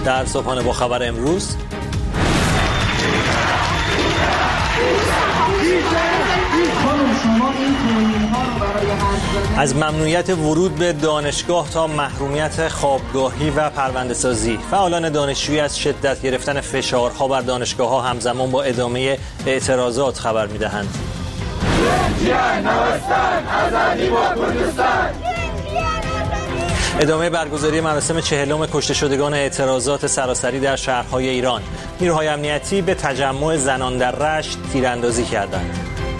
در صبحانه با خبر امروز از ممنوعیت ورود به دانشگاه تا محرومیت خوابگاهی و پرونده‌سازی، فعالان دانشجویی از شدت گرفتن فشارها بر دانشگاه‌ها همزمان با ادامه اعتراضات خبر می‌دهند. ادامه برگزاری مراسم 40م کشته شدگان اعتراضات سراسری در شهرهای ایران. نیروهای امنیتی به تجمع زنان در رشت تیراندازی کردند.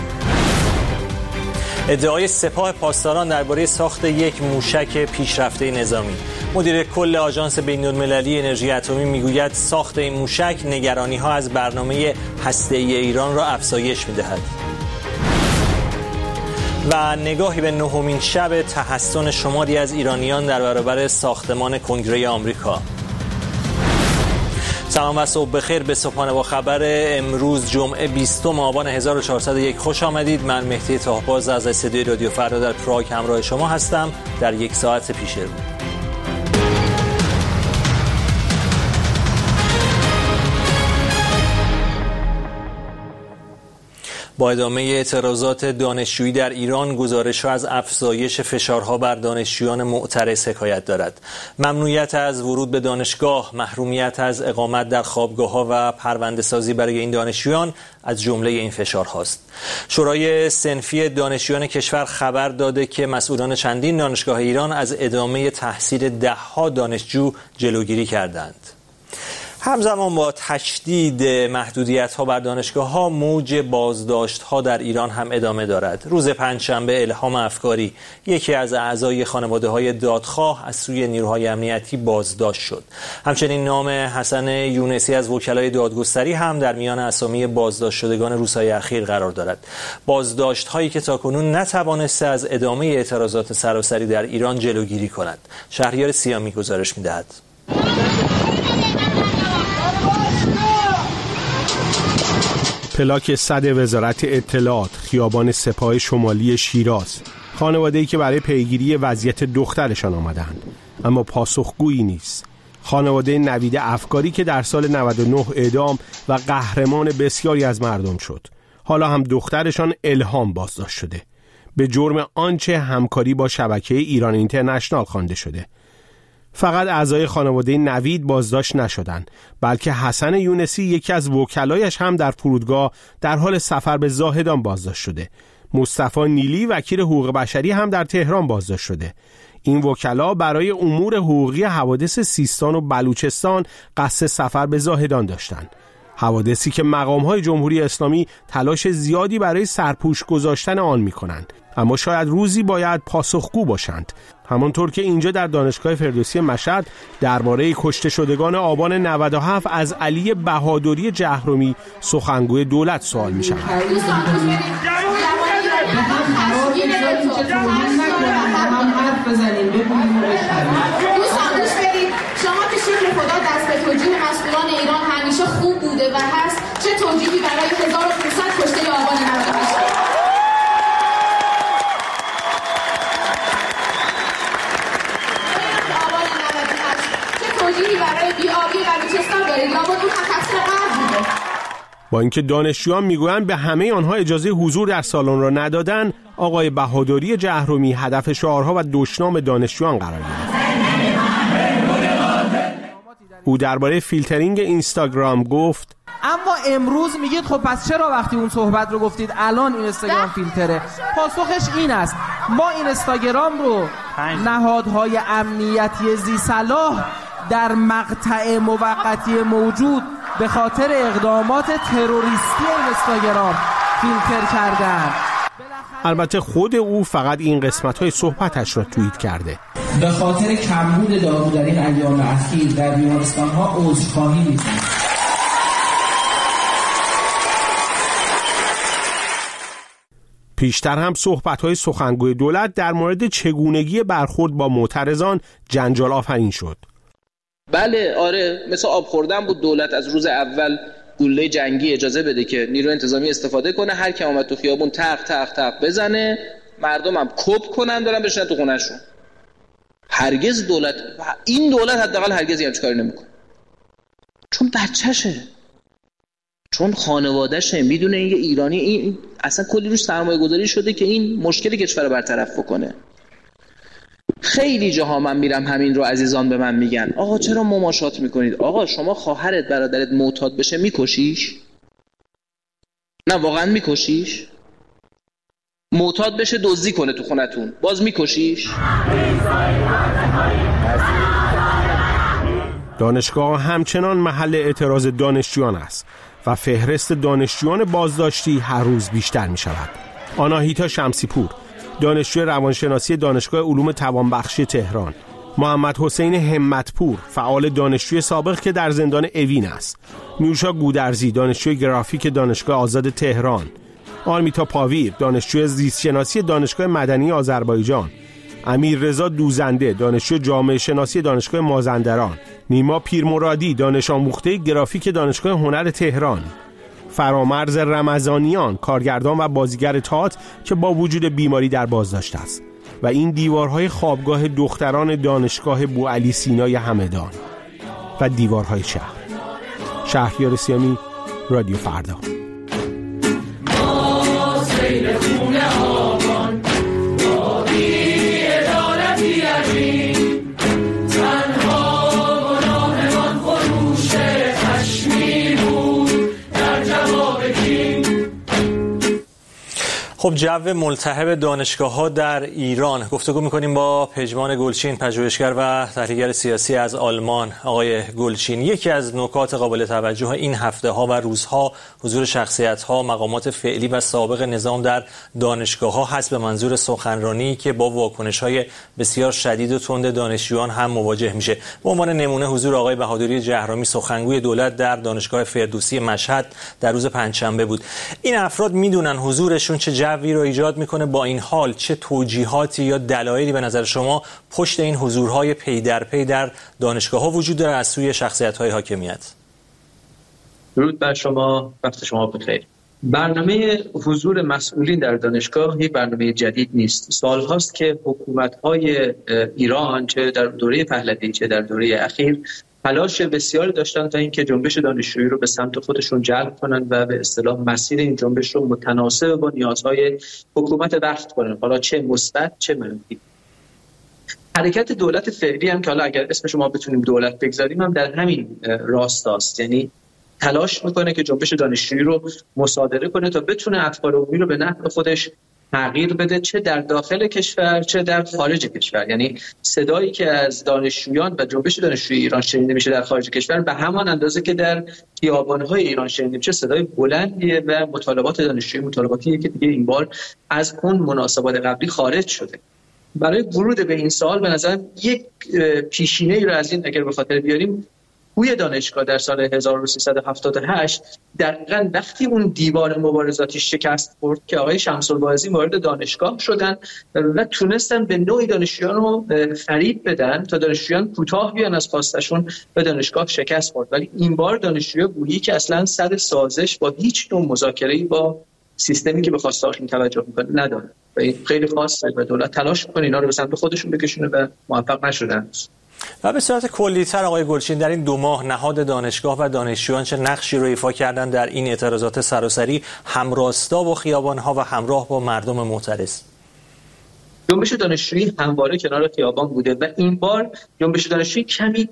ادعای سپاه پاسداران درباره ساخت یک موشک پیشرفته نظامی. مدیر کل آژانس بین‌المللی انرژی اتمی میگوید ساخت این موشک نگرانی‌ها از برنامه هسته‌ای ایران را افزایش می‌دهد. و نگاهی به نهمین شب تحصن شماری از ایرانیان در برابر ساختمان کنگره آمریکا. سلام و صبح بخیر به صبحانه با خبر امروز جمعه 20 آبان 1401 خوش آمدید. من مهدی طاهباز از استودیوی رادیو فردا در پراگ همراه شما هستم در یک ساعت پیش رو. با ادامه اعتراضات دانشجویی در ایران، گزارش‌ها از افزایش فشارها بر دانشجویان معترض حکایت دارد. ممنوعیت از ورود به دانشگاه، محرومیت از اقامت در خوابگاه‌ها و پرونده‌سازی برای این دانشجویان از جمله این فشارهاست. شورای صنفی دانشجویان کشور خبر داده که مسئولان چندین دانشگاه ایران از ادامه تحصیل ده‌ها دانشجو جلوگیری کردند. همزمان با تشدید محدودیت‌ها بر دانشگاه‌ها، موج بازداشت‌ها در ایران هم ادامه دارد. روز پنجشنبه الهام افکاری، یکی از اعضای خانواده‌های دادخواه، از سوی نیروهای امنیتی بازداشت شد. همچنین نام حسن یونسی از وکلای دادگستری هم در میان اسامی بازداشت شدگان روزهای اخیر قرار دارد. بازداشت‌هایی که تاکنون نتوانسته از ادامه اعتراضات سراسری در ایران جلوگیری کند. شهریار سیامی گزارش می‌دهد. پلاک 100 وزارت اطلاعات، خیابان سپاه شمالی شیراز. خانواده‌ای که برای پیگیری وضعیت دخترشان آمدند اما پاسخگویی نیست. خانواده نوید افکاری که در سال 99 اعدام و قهرمان بسیاری از مردم شد. حالا هم دخترشان الهام بازداشت شده به جرم آنچه همکاری با شبکه ایران اینترنشنال خوانده شده. فقط اعضای خانواده نوید بازداشت نشدند، بلکه حسن یونسی یکی از وکلایش هم در فرودگاه در حال سفر به زاهدان بازداشت شده. مصطفی نیلی وکیل حقوق بشری هم در تهران بازداشت شده. این وکلا برای امور حقوقی حوادث سیستان و بلوچستان قصد سفر به زاهدان داشتند. حوادثی که مقام‌های جمهوری اسلامی تلاش زیادی برای سرپوش گذاشتن آن می‌کنند، اما شاید روزی باید پاسخگو باشند. همانطور که اینجا در دانشگاه فردوسی مشهد درباره کشته شدگان آبان 97 از علی بهادری جهرمی سخنگوی دولت سوال می‌شود. شما که شکر خدا دست به توجیه مسئولان ایران همیشه خوب بوده و هست، چه توجیهی برای 1500 کشته آبان 98 برای بی‌آبی بلوچستان دارید یا اون تقصیر قبل بوده. با اینکه دانشجویان میگویند به همه آنها اجازه حضور در سالن را ندادن، آقای بهادری جهرمی هدف شعارها و دشنام دانشجویان قرار گرفت. او درباره فیلترینگ اینستاگرام گفت: اما امروز میگید خب پس چرا وقتی اون صحبت رو گفتید الان اینستاگرام فیلتره؟ پاسخش این است: ما اینستاگرام رو نهادهای امنیتی ذی صلاح در مقطع موقتی موجود به خاطر اقدامات تروریستی اینستاگرام فیلتر کردن. البته خود او فقط این قسمت‌های صحبتش را توییت کرده. به خاطر کمبود دارو در این ایام اخیر در بیمارستان‌ها عذرخواهی می‌کنم. پیشتر هم صحبت‌های سخنگوی دولت در مورد چگونگی برخورد با معترضان جنجال آفرین شد. بله آره، مثل آب خوردن بود. دولت از روز اول گلوله جنگی اجازه بده که نیروی انتظامی استفاده کنه، هر کی اومد تو خیابون تق تق تق بزنه، مردم هم کپ کنن دارن بشن تو خونه‌شون. هرگز این دولت حداقل هرگز همچین کاری نمیکنه. چون بچه‌شه، چون خانواده‌شه، میدونه این ایرانی، این اصلا کلی روش سرمایه گذاری شده که این مشکل کشور رو برطرف بکنه. خیلی جاها من میرم همین رو عزیزان به من میگن آقا چرا مماشات میکنید؟ آقا شما خواهرت برادرت معتاد بشه میکشیش؟ نه واقعا میکشیش؟ معتاد بشه دزدی کنه تو خونتون باز میکشیش؟ دانشگاه همچنان محل اعتراض دانشجویان است و فهرست دانشجویان بازداشتی هر روز بیشتر می شود. آناهیتا شمسی پور، دانشجوی روانشناسی دانشگاه علوم توانبخشی تهران، محمد حسین همتپور، فعال دانشجوی سابق که در زندان اوین است، نیوشا گودرزی، دانشجوی گرافیک دانشگاه آزاد تهران، آرمیتا پاویر، دانشجوی زیستشناسی دانشگاه مدنی آذربایجان، امیر رضا دوزنده، دانشجوی جامعه شناسی دانشگاه مازندران، نیما پیرمرادی، دانش آموخته گرافیک دانشگاه هنر تهران، فرامرز رمضانیان، کارگردان و بازیگر تئاتر که با وجود بیماری در بازداشت است، و این دیوارهای خوابگاه دختران دانشگاه بوعلی سینای همدان و دیوارهای شهر. شهریار سیامی، رادیو فردا. خب جو ملتهب دانشگاه‌ها در ایران، گفتگو می‌کنیم با پژمان گلچین، پژوهشگر و تحلیلگر سیاسی از آلمان. آقای گلچین، یکی از نکات قابل توجه این هفته‌ها و روزها حضور شخصیت‌ها، مقامات فعلی و سابق نظام در دانشگاه‌ها هست به منظور سخنرانی که با واکنش‌های بسیار شدید و تند دانشجویان هم مواجه میشه. به عنوان نمونه حضور آقای بهادری جهرمی، سخنگوی دولت در دانشگاه فردوسی مشهد در روز پنجشنبه بود. این افراد میدونن حضورشون چه جوی رو ایجاد میکنه، با این حال چه توجیهاتی یا دلایلی به نظر شما پشت این حضورهای پی در پی در دانشگاه‌ها وجود داره از سوی شخصیت‌های حاکمیت؟ درود بر شما، وقت شما بخیر. برنامه حضور مسئولین در دانشگاه یک برنامه جدید نیست. سال‌هاست که حکومت‌های ایران چه در دوره پهلوی چه در دوره اخیر تلاش بسیاری داشتن تا اینکه جنبش دانشجویی رو به سمت خودشون جلب کنن و به اصطلاح مسیر این جنبش رو متناسب با نیازهای حکومت وقت کنن، حالا چه مثبت چه منفی. حرکت دولت فعلی هم که حالا اگر اسمش ما بتونیم دولت بگذاریم هم در همین راستاست، یعنی تلاش میکنه که جنبش دانشجویی رو مصادره کنه تا بتونه افکار عمومی رو به نفع خودش تغییر بده، چه در داخل کشور چه در خارج کشور. یعنی صدایی که از دانشجویان و جنبش دانشجویی ایران شنیده میشه در خارج کشور به همان اندازه که در خیابان‌های ایران شنیده میشه صدای بلندیه و مطالبات دانشجویی مطالباتیه که دیگه این بار از اون مناسبات قبلی خارج شده. برای ورود به این سال به نظر یک پیشینه‌ای رو از این اگر به خاطر بیاریم، توی دانشگاه در سال 1378 دقیقاً وقتی اون دیوار مبارزاتی شکست خورد که آقای شمس‌الواعظی وارد دانشگاه شدن و تونستن به نوعی دانشجویان رو فریب بدن تا دانشجویان کوتاه بیان از خواستشون به دانشگاه شکست خورد. ولی این بار دانشجویا گویی که اصلاً سر سازش با هیچ نوع مذاکره‌ای با سیستمی که به خواسته‌هاشون توجه می‌کنه نداره و این خیلی خاصه و دولت تلاش می‌کنه اینا رو به سمت خودشون بکشونه و موفق نشدن. و به صورت کلی‌تر آقای گلچین، در این 2 ماه نهاد دانشگاه و دانشجویان چه نقشی رو ایفا کردن در این اعتراضات سراسری همراستا با خیابان‌ها و همراه با مردم معترض؟ جنبش دانشجویی همواره کنار خیابان بوده و این بار جنبش دانشجویی کمی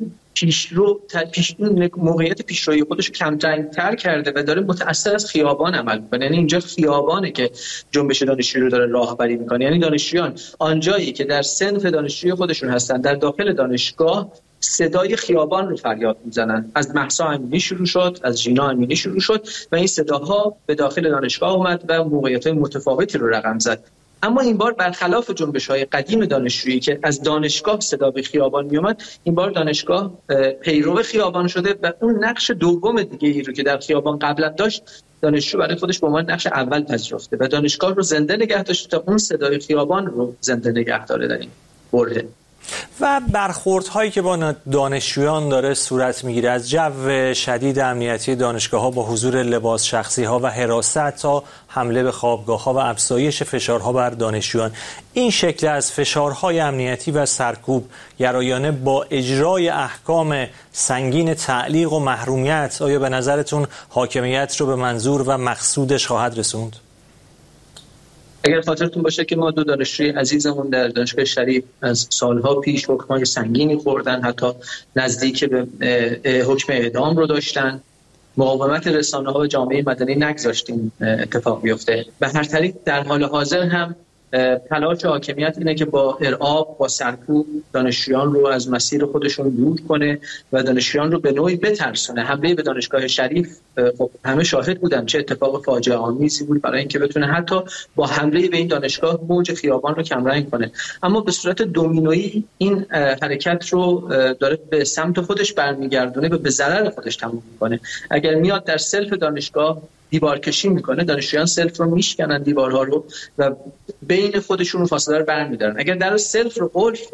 موقعیت پیشروی خودش کمتر کرده و داره متأثر از خیابان عمل می‌کنه. یعنی اینجا خیابانه که جنبش دانشجویی رو داره راهبری می‌کنه. یعنی دانشجویان آنجایی که در صنف دانشجویی خودشون هستن در داخل دانشگاه صدای خیابان رو فریاد میزنن. از مهسا امینی شروع شد، از ژینا امینی شروع شد و این صداها به داخل دانشگاه اومد و موقعیت‌های متفاوتی رو رقم زد. اما این بار برخلاف جنبش‌های قدیم دانشجویی که از دانشگاه صدا به خیابان میومد، این بار دانشگاه پیرو خیابان شده و اون نقش دوم دیگه ای رو که در خیابان قبلا داشت دانشجو برای خودش به عنوان نقش اول پذیرفته و دانشگاه رو زنده نگه داشته تا اون صدای خیابان رو زنده نگه داره در این برده. و برخوردهایی که با دانشجویان داره صورت میگیره، از جو شدید امنیتی دانشگاه‌ها با حضور لباس شخصی‌ها و حراست تا حمله به خوابگاه‌ها و افزایش فشارها بر دانشجویان. این شکل از فشارهای امنیتی و سرکوب گرایانه با اجرای احکام سنگین تعلیق و محرومیت، آیا به نظرتون حاکمیت رو به منظور و مقصودش خواهد رسوند؟ اگر خاطرتون باشه که ما 2 دانشجوی عزیزمون در دانشگاه شریف از سالها پیش حکمای سنگینی خوردن، حتی نزدیک به حکم اعدام رو داشتن. مقاومت رسانه‌ها و جامعه مدنی نگذاشتیم اتفاق بیفته. به هر طریق در حال حاضر هم تلاش حاکمیت اینه که با ارعاب، با سرکوب دانشجویان رو از مسیر خودشون دور کنه و دانشجویان رو به نوعی بترسونه. حمله به دانشگاه شریف خب همه شاهد بودن چه اتفاق فاجعه آمیزی بود برای اینکه بتونه حتی با حمله به این دانشگاه موج خیابان رو کمرنگ کنه، اما به صورت دومینویی این حرکت رو داره به سمت خودش برمیگردونه و به ضرر خودش تموم میکنه. اگر میاد در سلف دانشگاه دیوار کشی میکنه، دانشجویان سلف رو میشکنن، دیوارها رو، و بین خودشون فاصله رو برمیدارن. اگر در سلف رو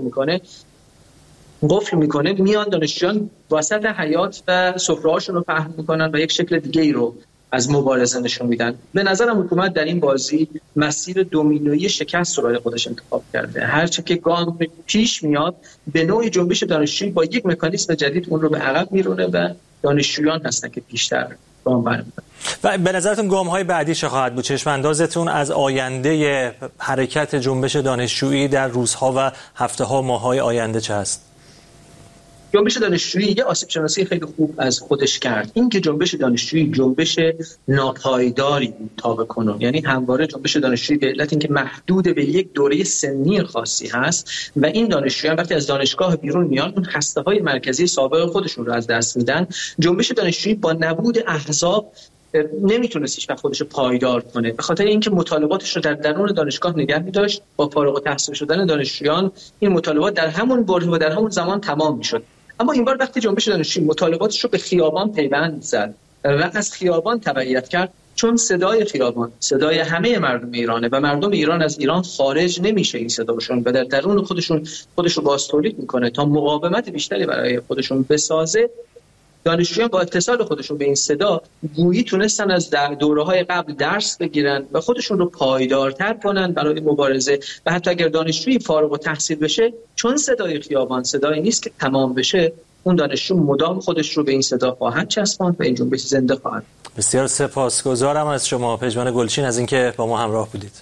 قفل میکنه میان دانشجویان وسط حیات و سفره‌هاشون رو پهن میکنن و یک شکل دیگه ای رو از مبارزه نشون میدن. به نظرم حکومت در این بازی مسیر دومینویی شکست رو برای خودش انتخاب کرده. هر چه که گام پیش میاد به نوعی جنبش دانشجویی با یک مکانیزم جدید اون رو به عقب میرونه و دانشجویان هستن که بیشتر گام برمی‌دارن. و به نظرتون گام‌های بعدی چه خواهد بود؟ چشم اندازتون از آینده حرکت جنبش دانشجویی در روزها و هفته‌ها، ماه‌های آینده چه است؟ جنبش دانشجویی یه آسیب شناسی خیلی خوب از خودش کرد. این که جنبش دانشجویی جنبش ناپایداری بود تا به کنون، یعنی همواره جنبش دانشجویی به علت اینکه محدود به یک دوره سنی خاصی هست و این دانشجویان وقتی از دانشگاه بیرون میان اون هسته‌های مرکزی سابق خودشون رو از دست میدن. جنبش دانشجویی با نبود احزاب نمیتونست هیچ وقت خودش رو پایدار کنه، به خاطر اینکه مطالباتش رو در درون دانشگاه نگه می‌داشت. با فارغ التحصیل شدن دانشجویان این مطالبات در همون بره و در همون زمان تمام میشد. اما این بار وقتی جنبش دانشجویی مطالباتش رو به خیابان پیوند زد و از خیابان تبعیت کرد، چون صدای خیابان صدای همه مردم ایرانه و مردم ایران از ایران خارج نمیشه این صداشون و در درون خودش رو باز تولید میکنه تا مقاومت بیشتری برای خودشون بسازه. دانشجویان با اتصال خودشون به این صدا گویی تونستن از دوره‌های قبل درس بگیرن و خودشون رو پایدارتر کنن برای مبارزه. و حتی اگر دانشجویی فارغ التحصیل بشه، چون صدای خیابان صدایی نیست که تمام بشه، اون دانشجو مدام خودش رو به این صدا خواهد چسباند و این جنبش زنده خواهد. بسیار سپاسگزارم از شما پژمان گلچین از اینکه با ما همراه بودید.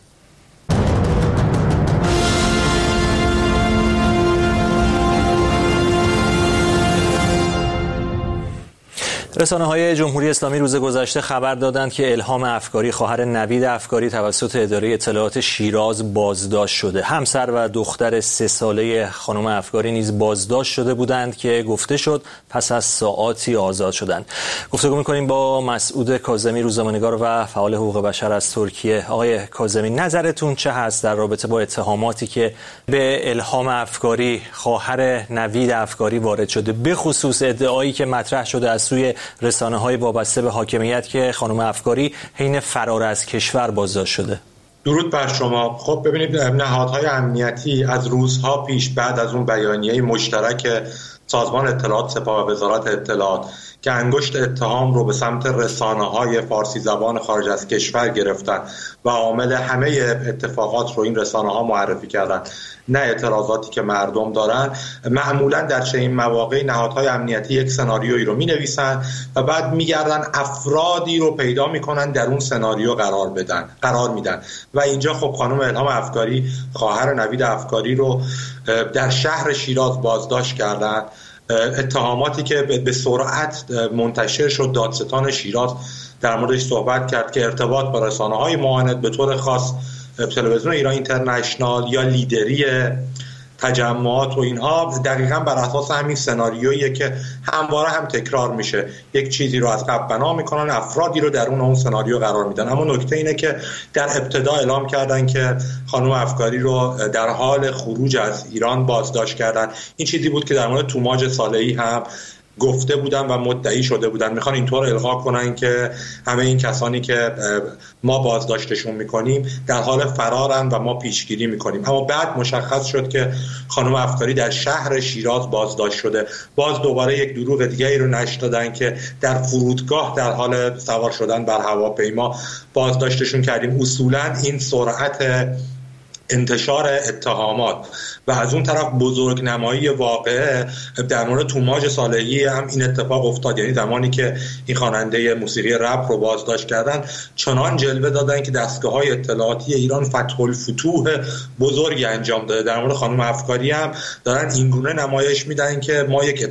رسانه‌های جمهوری اسلامی روز گذشته خبر دادند که الهام افکاری خواهر نوید افکاری توسط اداره اطلاعات شیراز بازداشت شده. همسر و دختر 3 ساله خانم افکاری نیز بازداشت شده بودند که گفته شد پس از ساعاتی آزاد شدند. گفتگو می‌کنیم با مسعود کاظمی، روزنامه‌نگار و فعال حقوق بشر از ترکیه. آقای کاظمی، نظرتون چه هست در رابطه با اتهاماتی که به الهام افکاری خواهر نوید افکاری وارد شده، به خصوص ادعایی که مطرح شده از سوی رسانه‌های وابسته به حاکمیت که خانم افکاری حین فرار از کشور بازداشت شده؟ درود بر شما. خب ببینید، نهادهای امنیتی از روزها پیش بعد از اون بیانیه مشترک سازمان اطلاعات سپاه و وزارت اطلاعات که انگشت اتهام رو به سمت رسانه‌های فارسی زبان خارج از کشور گرفتن و عامل همه اتفاقات رو این رسانه‌ها معرفی کردن، نه اعتراضاتی که مردم دارن، معمولا در چنین مواقعی نهادهای امنیتی یک سناریویی رو می‌نویسن و بعد می‌گردن افرادی رو پیدا می‌کنن در اون سناریو قرار میدن و اینجا خب خانم الهام افکاری خواهر نوید افکاری رو در شهر شیراز بازداشت کردن. اتهاماتی که به سرعت منتشر شد، دادستان شیراز در موردش صحبت کرد که ارتباط با رسانه‌های معاند، به طور خاص تلویزیون ایران اینترنشنال یا لیدری تجمعات و اینها، دقیقاً بر اساس همین سناریویی که همواره هم تکرار میشه. یک چیزی رو از قبل بنا میکنن، افرادی رو در اون سناریو قرار میدن. اما نکته اینه که در ابتدا اعلام کردن که خانم افکاری رو در حال خروج از ایران بازداشت کردن. این چیزی بود که در مورد توماج صالحی هم گفته بودن و مدعی شده بودن. میخوان اینطور القا کنن که همه این کسانی که ما بازداشتشون میکنیم در حال فرارن و ما پیشگیری میکنیم. اما بعد مشخص شد که خانم افکاری در شهر شیراز بازداشت شده. باز دوباره یک دروغ دیگری رو نشر دادن که در فرودگاه در حال سوار شدن بر هواپیما بازداشتشون کردیم. اصولا این سرعت انتشار اتهامات و از اون طرف بزرگنمایی واقعه در مورد توماج صالحی هم این اتفاق افتاد. یعنی زمانی که این خواننده موسیقی رپ رو بازداشت کردن چنان جلوه دادن که دستگاه‌های اطلاعاتی ایران فتح الفتوح بزرگی انجام داده. در مورد خانم افکاری هم دارن اینگونه نمایش میدن که ما یک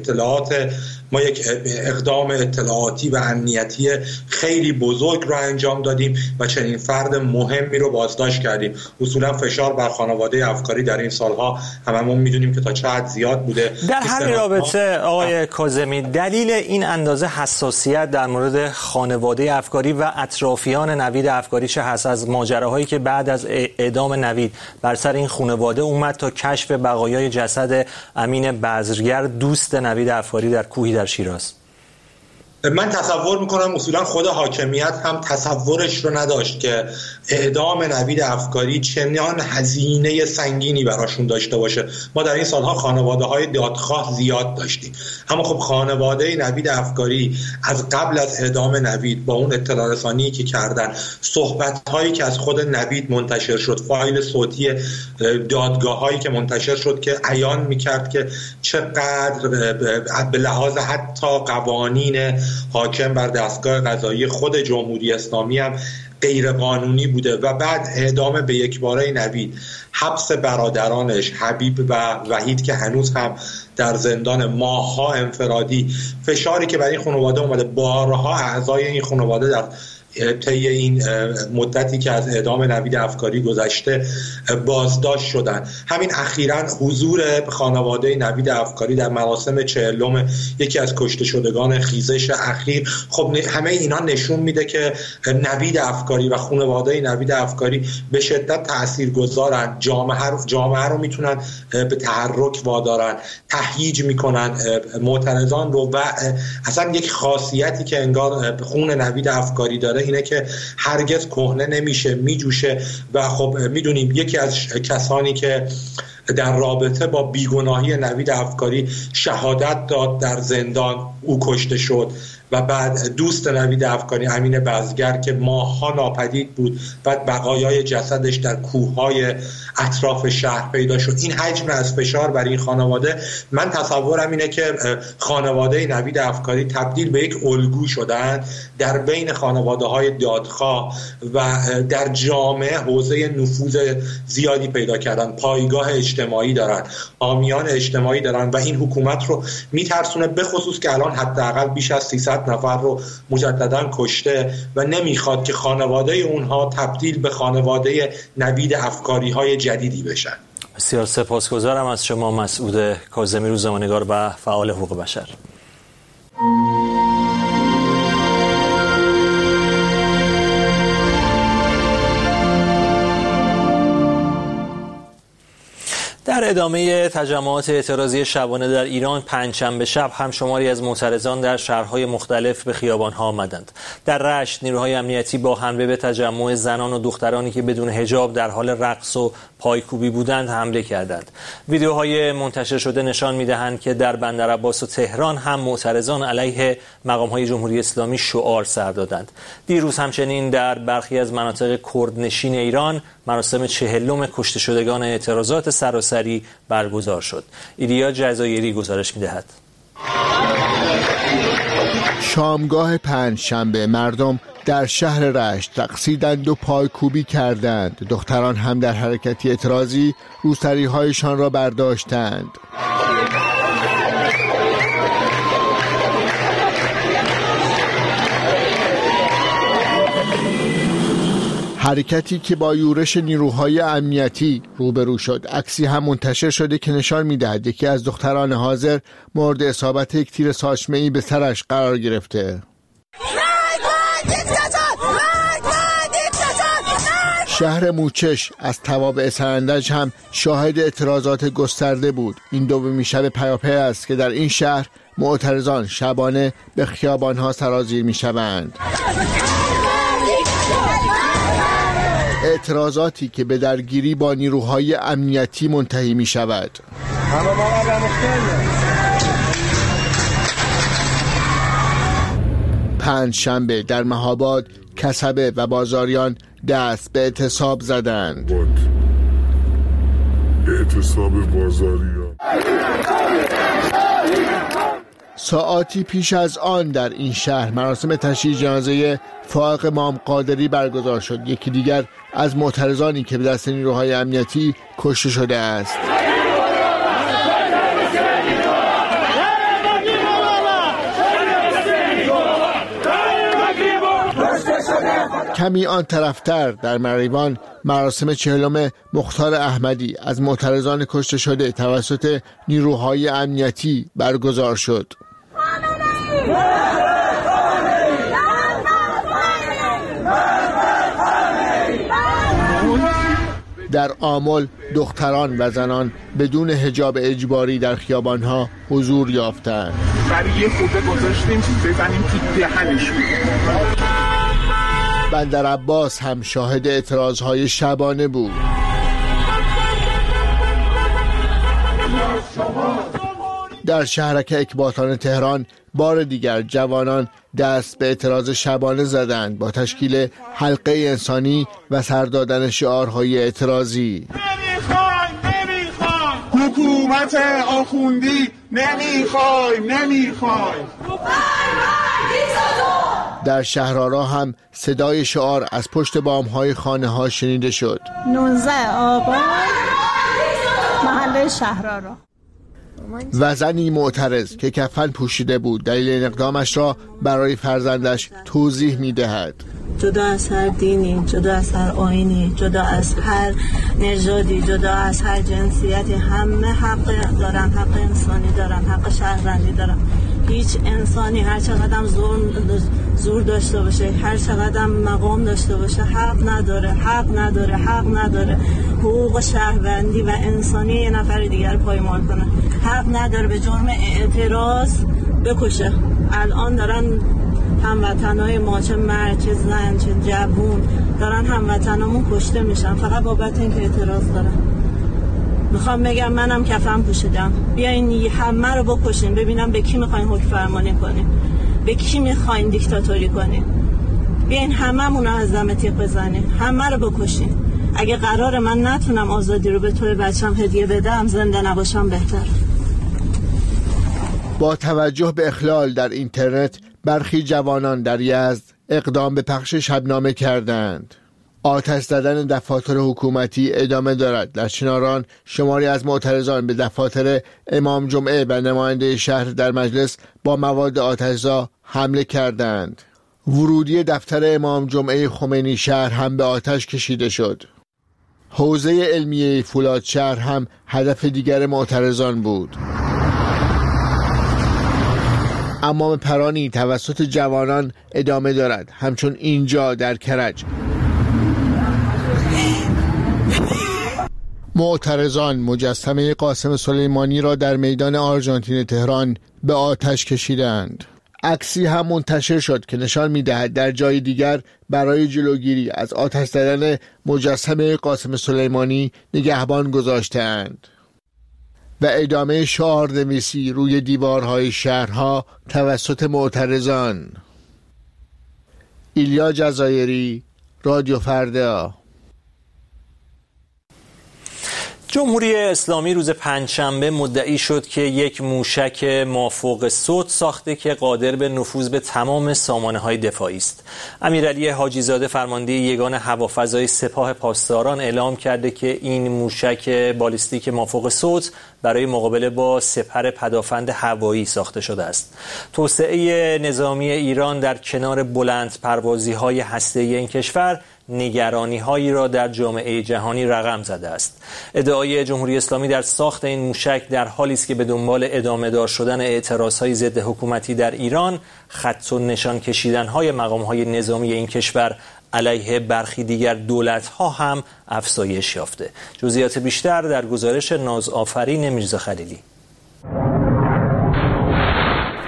اقدام اطلاعاتی و امنیتی خیلی بزرگ رو انجام دادیم و چنین فرد مهمی رو بازداشت کردیم. اصولا فشار بر خانواده افکاری در این سالها هممون میدونیم که تا چه حد زیاد بوده. در همین رابطه آقای کاظمی، دلیل این اندازه حساسیت در مورد خانواده افکاری و اطرافیان نوید افکاری چه هست؟ از ماجراهایی که بعد از اعدام نوید بر سر این خانواده اومد تا کشف بقایای جسد امین بذرگر دوست نوید افکاری در کوهی در شیراز. من تصور میکنم اصولا خود حاکمیت هم تصورش رو نداشت که اعدام نوید افکاری چنان هزینه سنگینی براشون داشته باشه. ما در این سالها خانواده های دادخواه زیاد داشتیم، اما خب خانواده نوید افکاری از قبل از اعدام نوید با اون اطلاع رسانی که کردن، صحبت هایی که از خود نوید منتشر شد، فایل صوتی دادگاه هایی که منتشر شد که عیان میکرد که چقدر به لحاظ حتی قوانین حاکم بر دستگاه قضایی خود جمهوری اسلامی هم غیر قانونی بوده و بعد اعدام به یکباره نوید، حبس برادرانش حبیب و وحید که هنوز هم در زندان، ماه‌ها انفرادی، فشاری که برای این خانواده اومده، بارها اعضای این خانواده در طی این مدتی که از اعدام نوید افکاری گذشته بازداشت شدن. همین اخیراً حضور خانواده نوید افکاری در مراسم 40 یکی از کشته شدگان خیزش اخیر، خب همه اینا نشون میده که نوید افکاری و خانواده نوید افکاری به شدت تاثیرگذارن، جامعه رو میتونن به تحرک وادارن، تهییج میکنن معترضان رو. و اصلا یک خاصیتی که انگار خون نوید افکاری داره اینه که هرگز کهنه نمیشه، میجوشه. و خب میدونیم یکی از کسانی که در رابطه با بیگناهی نوید افکاری شهادت داد در زندان، او کشته شد و بعد دوست نوید افکاری امین بذرگر که ماه‌ها ناپدید بود، بعد بقایای جسدش در کوههای اطراف شهر پیدا شد. این حجم از فشار برای این خانواده، من تصورم اینه که خانواده نوید افکاری تبدیل به یک الگو شدن در بین خانواده‌های دادخواه و در جامعه حوزه نفوذ زیادی پیدا کردن، پایگاه اجتماعی دارن، حامیان اجتماعی دارن و این حکومت رو میترسونه، به خصوص که الان حداقل بیش از 300 نفر رو مجددا کشته و نمیخواد که خانواده اونها تبدیل به خانواده نوید افکاری های جدیدی بشن. بسیار سپاسگزارم از شما مسعود کاظمی، روزنامه‌نگار و فعال حقوق بشر. در ادامه تجمعات اعتراضی شبانه در ایران، پنجشنبه شب هم شماری از معترضان در شهرهای مختلف به خیابان‌ها آمدند. در رشت نیروهای امنیتی با حمله به تجمع زنان و دخترانی که بدون حجاب در حال رقص و پایکوبی بودند حمله کردند. ویدیوهای منتشر شده نشان می‌دهند که در بندرعباس و تهران هم معترضان علیه مقام‌های جمهوری اسلامی شعار سر دادند. دیروز همچنین در برخی از مناطق کردنشین ایران مراسم 40 کشته شدگان اعتراضات سراسری برگزار شد. ایلیا جزایری گزارش می‌دهد. شامگاه پنجشنبه مردم در شهر رشت رقصیدند و پایکوبی کردند. دختران هم در حرکتی اعتراضی روسری‌هایشان را برداشتند. حرکتی که با یورش نیروهای امنیتی روبرو شد. عکسی هم منتشر شده که نشان می‌دهد یکی از دختران حاضر مورد اصابت یک تیر ساچمه‌ای به سرش قرار گرفته. شهر موچش از توابع سرندج هم شاهد اعتراضات گسترده بود. این دومین شب پیاپی است که در این شهر معترضان شبانه به خیابان‌ها سرازیر می‌شوند. اعتراضاتی که به درگیری با نیروهای امنیتی منتهی می‌شود. پنجشنبه در مهاباد، کسبه و بازاریان دست به اعتصاب زدند. اعتصاب بازاریان. ساعاتی پیش از آن در این شهر مراسم تشییع جنازه فائق امام قادری برگزار شد. یکی دیگر از معترضانی که به دست نیروهای امنیتی کشته شده است. کمی آن طرفتر در مریوان مراسم 40 مختار احمدی از معترضان کشته شده توسط نیروهای امنیتی برگزار شد. در آمل دختران و زنان بدون حجاب اجباری در خیابانها حضور یافتند. برای یه خوبه گذاشتیم بزنیم تو دهنشون. بندر عباس هم شاهد اعتراضهای شبانه بود. در شهرک اکباتان تهران بار دیگر جوانان دست به اعتراض شبانه زدند با تشکیل حلقه انسانی و سر دادن شعارهای اعتراضی. نمیخوایم حکومت آخوندی، نمیخوایم در شهرآرا هم صدای شعار از پشت بام‌های خانه‌ها شنیده شد. 19 آبان محله شهرآرا. و زنی معترض که کفن پوشیده بود دلیل این اقدامش را برای فرزندش توضیح می‌دهد. جدا از هر دینی، جدا از هر آیینی، جدا از هر نژادی، جدا از هر جنسیتی، همه حق دارن، حق انسانی دارن، حق شهروندی دارن. هیچ انسانی هر چقدر زور داشته باشه، هر چقدر مقام داشته باشه، حق نداره حقوق شهروندی و انسانی یه نفر دیگر پایمال کنه. حق نداره به جرم اعتراض بکشه. الان دارن هموطنای ما، چه مرد چه زن چه جوون، دارن هموطنامون کشته میشن فقط بابت اینکه اعتراض دارن. میخوام بگم منم کفن پوشیدم، بیاین همه رو بکشین ببینم به کی میخواین حکم فرمانی کنین، به کی میخواین دیکتاتوری کنین. بیاین هممون رو از دم تیغ بزنین، همه رو بکشین. اگه قرار من نتونم آزادی رو به توی بچم هدیه بدم، زنده نباشم بهتر. با توجه به اخلال در اینترنت برخی جوانان در یزد اقدام به پخش شبنامه کردند. آتش زدن دفاتر حکومتی ادامه دارد. در چناران شماری از معترضان به دفاتر امام جمعه و نماینده شهر در مجلس با مواد آتشزا حمله کردند. ورودی دفتر امام جمعه خمینی شهر هم به آتش کشیده شد. حوزه علمیه فولاد شهر هم هدف دیگر معترضان بود. امام پرانی توسط جوانان ادامه دارد، همچون اینجا در کرج. معترضان مجسمه قاسم سلیمانی را در میدان آرژانتین تهران به آتش کشیدند. عکسی هم منتشر شد که نشان می‌دهد در جای دیگر برای جلوگیری از آتش زدن مجسمه قاسم سلیمانی نگهبان گذاشته‌اند. و ادامه شعارنویسی روی دیوارهای شهرها توسط معترضان. ایلیا جزایری، رادیو فردا. جمهوری اسلامی روز پنجشنبه مدعی شد که یک موشک مافوق صوت ساخته که قادر به نفوذ به تمام سامانه‌های دفاعی است. امیرعلی حاجی زاده فرمانده یگان هوافضای سپاه پاسداران اعلام کرده که این موشک بالیستیک مافوق صوت برای مقابله با سپر پدافند هوایی ساخته شده است. توسعه نظامی ایران در کنار بلند پروازی‌های هسته‌ای این کشور نگرانی‌هایی را در جامعه جهانی رقم زده است. ادعای جمهوری اسلامی در ساخت این موشک در حالی است که به دنبال ادامه دار شدن اعتراضهای ضد حکومتی در ایران، خط و نشان کشیدن‌های مقام‌های نظامی این کشور علیه برخی دیگر دولت‌ها هم افزایش یافته. جزئیات بیشتر در گزارش نازآفرین میرزا خلیلی.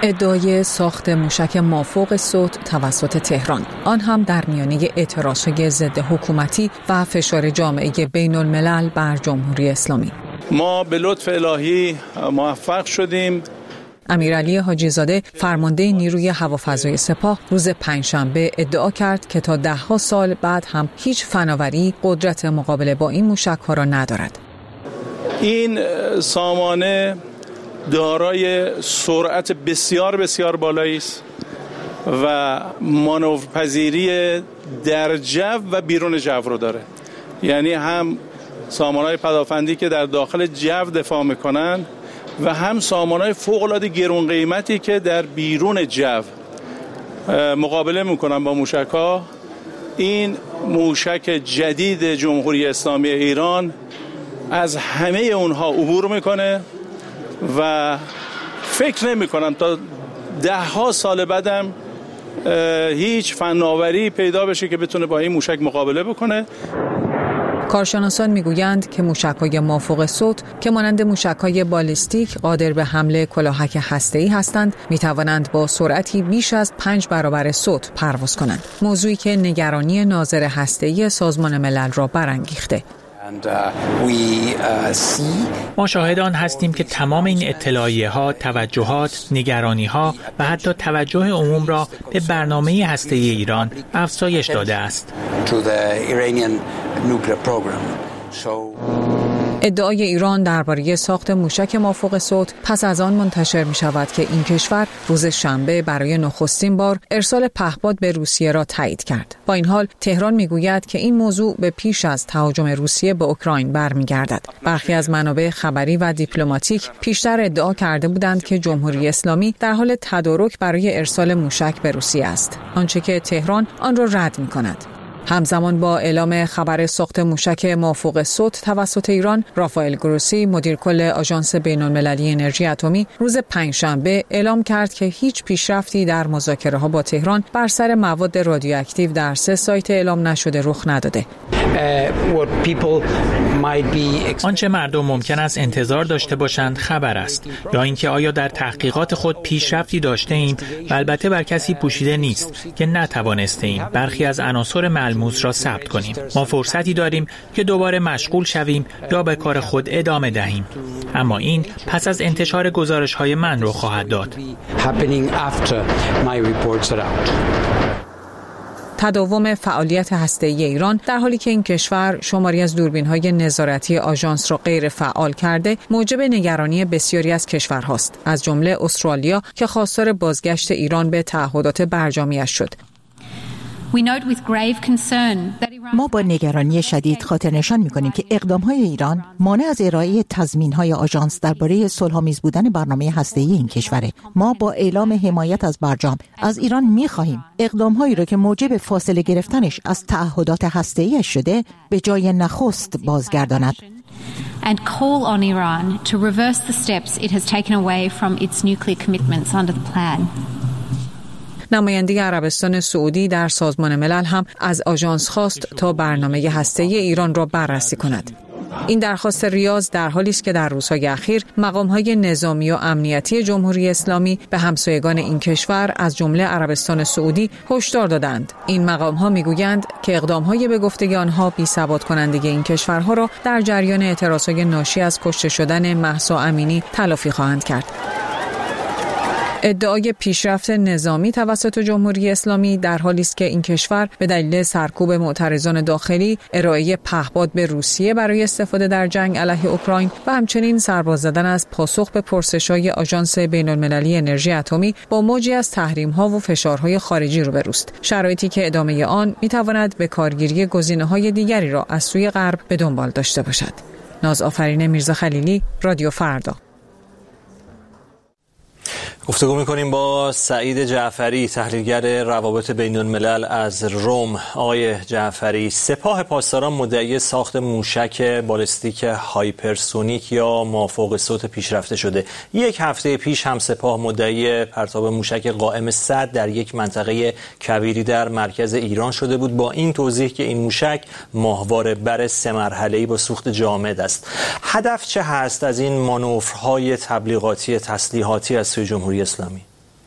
ادعای ساخت موشک مافوق صوت توسط تهران، آن هم در میانه اعتراضهای ضد حکومتی و فشار جامعه بین الملل بر جمهوری اسلامی. ما به لطف الهی موفق شدیم. امیرعلی حاجی‌زاده فرمانده نیروی هوافضای سپاه روز پنجشنبه ادعا کرد که تا 10 سال بعد هم هیچ فناوری قدرت مقابله با این موشک‌ها را ندارد. این سامانه دارای سرعت بسیار بسیار بالایی است و مانورپذیری در جو و بیرون جو رو داره. یعنی هم سامانه‌های پدافندی که در داخل جو دفاع میکنن و هم سامانه‌های فوق‌العاده گران قیمتی که در بیرون جو مقابله میکنن با موشک‌ها. این موشک جدید جمهوری اسلامی ایران از همه اونها عبور میکنه و فکر نمی کنم تا 10 سال بعدم هیچ فناوری پیدا بشه که بتونه با این موشک مقابله بکنه. کارشناسان میگویند که موشک‌های مافوق صوت که مانند موشک‌های بالیستیک قادر به حمله کلاهک هسته‌ای هستند، می‌توانند با سرعتی بیش از 5 برابر صوت پرواز کنند. موضوعی که نگرانی ناظر هسته‌ای سازمان ملل را برانگیخته. ما شاهدان هستیم که تمام این اطلاعیه‌ها، توجهات، نگرانی‌ها و حتی توجه عموم را به برنامه هسته‌ای ایران افزایش داده است. ادعای ایران درباره ساخت موشک مافوق صوت پس از آن منتشر می شود که این کشور روز شنبه برای نخستین بار ارسال پهپاد به روسیه را تایید کرد. با این حال تهران می گوید که این موضوع به پیش از تهاجم روسیه به اوکراین برمیگردد. برخی از منابع خبری و دیپلماتیک پیشتر ادعا کرده بودند که جمهوری اسلامی در حال تدارک برای ارسال موشک به روسیه است، آنچه که تهران آن را رد می کند. همزمان با اعلام خبر ساخت موشک مافوق صوت توسط ایران، رافائل گروسی مدیر کل آژانس بین‌المللی انرژی اتمی روز پنجشنبه اعلام کرد که هیچ پیشرفتی در مذاکره‌ها با تهران بر سر مواد رادیواکتیو در 3 سایت اعلام نشده رخ نداده. آنچه مردم ممکن است انتظار داشته باشند خبر است، یا اینکه آیا در تحقیقات خود پیشرفتی داشته ایم و البته بر کسی پوشیده نیست که نتوانسته ایم برخی از عناصر ملموس را ثبت کنیم. ما فرصتی داریم که دوباره مشغول شویم یا به کار خود ادامه دهیم، اما این پس از انتشار گزارش‌های من رخ خواهد داد. تداوم فعالیت هسته‌ای ایران در حالی که این کشور شماری از دوربین‌های نظارتی آژانس را غیر فعال کرده، موجب نگرانی بسیاری از کشورهاست، از جمله استرالیا که خواستار بازگشت ایران به تعهدات برجامیش شد. ما با نگرانی شدید خاطر نشان می‌کنیم که اقدام‌های ایران مانع از ارائه تضمین‌های آژانس درباره صلح‌آمیز بودن برنامه هسته‌ای این کشوره. ما با اعلام حمایت از برجام از ایران می‌خواهیم اقدام‌هایی را که موجب فاصله گرفتنش از تعهدات هسته‌ایش شده به جای نخست بازگرداند. And call on Iran to reverse the steps it has taken away from its nuclear commitments under the plan. نماینده عربستان سعودی در سازمان ملل هم از آژانس خواست تا برنامه هسته‌ای ایران را بررسی کند. این درخواست ریاض در حالی است که در روزهای اخیر مقام‌های نظامی و امنیتی جمهوری اسلامی به همسایگان این کشور از جمله عربستان سعودی هشدار دادند. این مقام‌ها می‌گویند که اقدام‌های به گفته آنها بی‌ثبات کننده این کشورها را در جریان اعتراضات ناشی از کشته شدن مهسا امینی تلافی خواهند کرد. ادعای پیشرفت نظامی توسط جمهوری اسلامی در حالی است که این کشور به دلیل سرکوب معترضان داخلی، ارائه پهپاد به روسیه برای استفاده در جنگ علیه اوکراین و همچنین سرباز زدن از پاسخ به پرسش‌های آژانس بین‌المللی انرژی اتمی با موجی از تحریم‌ها و فشارهای خارجی روبروست، شرایطی که ادامه آن می‌تواند به کارگیری گزینه‌های دیگری را از سوی غرب به دنبال داشته باشد. نازآفرین میرزا خلیلی، رادیو فردا. گفتگو می‌کنیم با سعید جعفری، تحلیلگر روابط بین‌الملل از روم. آقای جعفری، سپاه پاسداران مدعی ساخت موشک بالستیک هایپرسونیک یا مافوق صوت پیشرفته شده. 1 هفته پیش هم سپاه مدعی پرتاب موشک قائم صد در یک منطقه کویری در مرکز ایران شده بود، با این توضیح که این موشک ماهواره بر 3 مرحله‌ای با سوخت جامد است. هدف چه هست از این مانورهای تبلیغاتی تسلیحاتی از سوی جمهوری اسلامی؟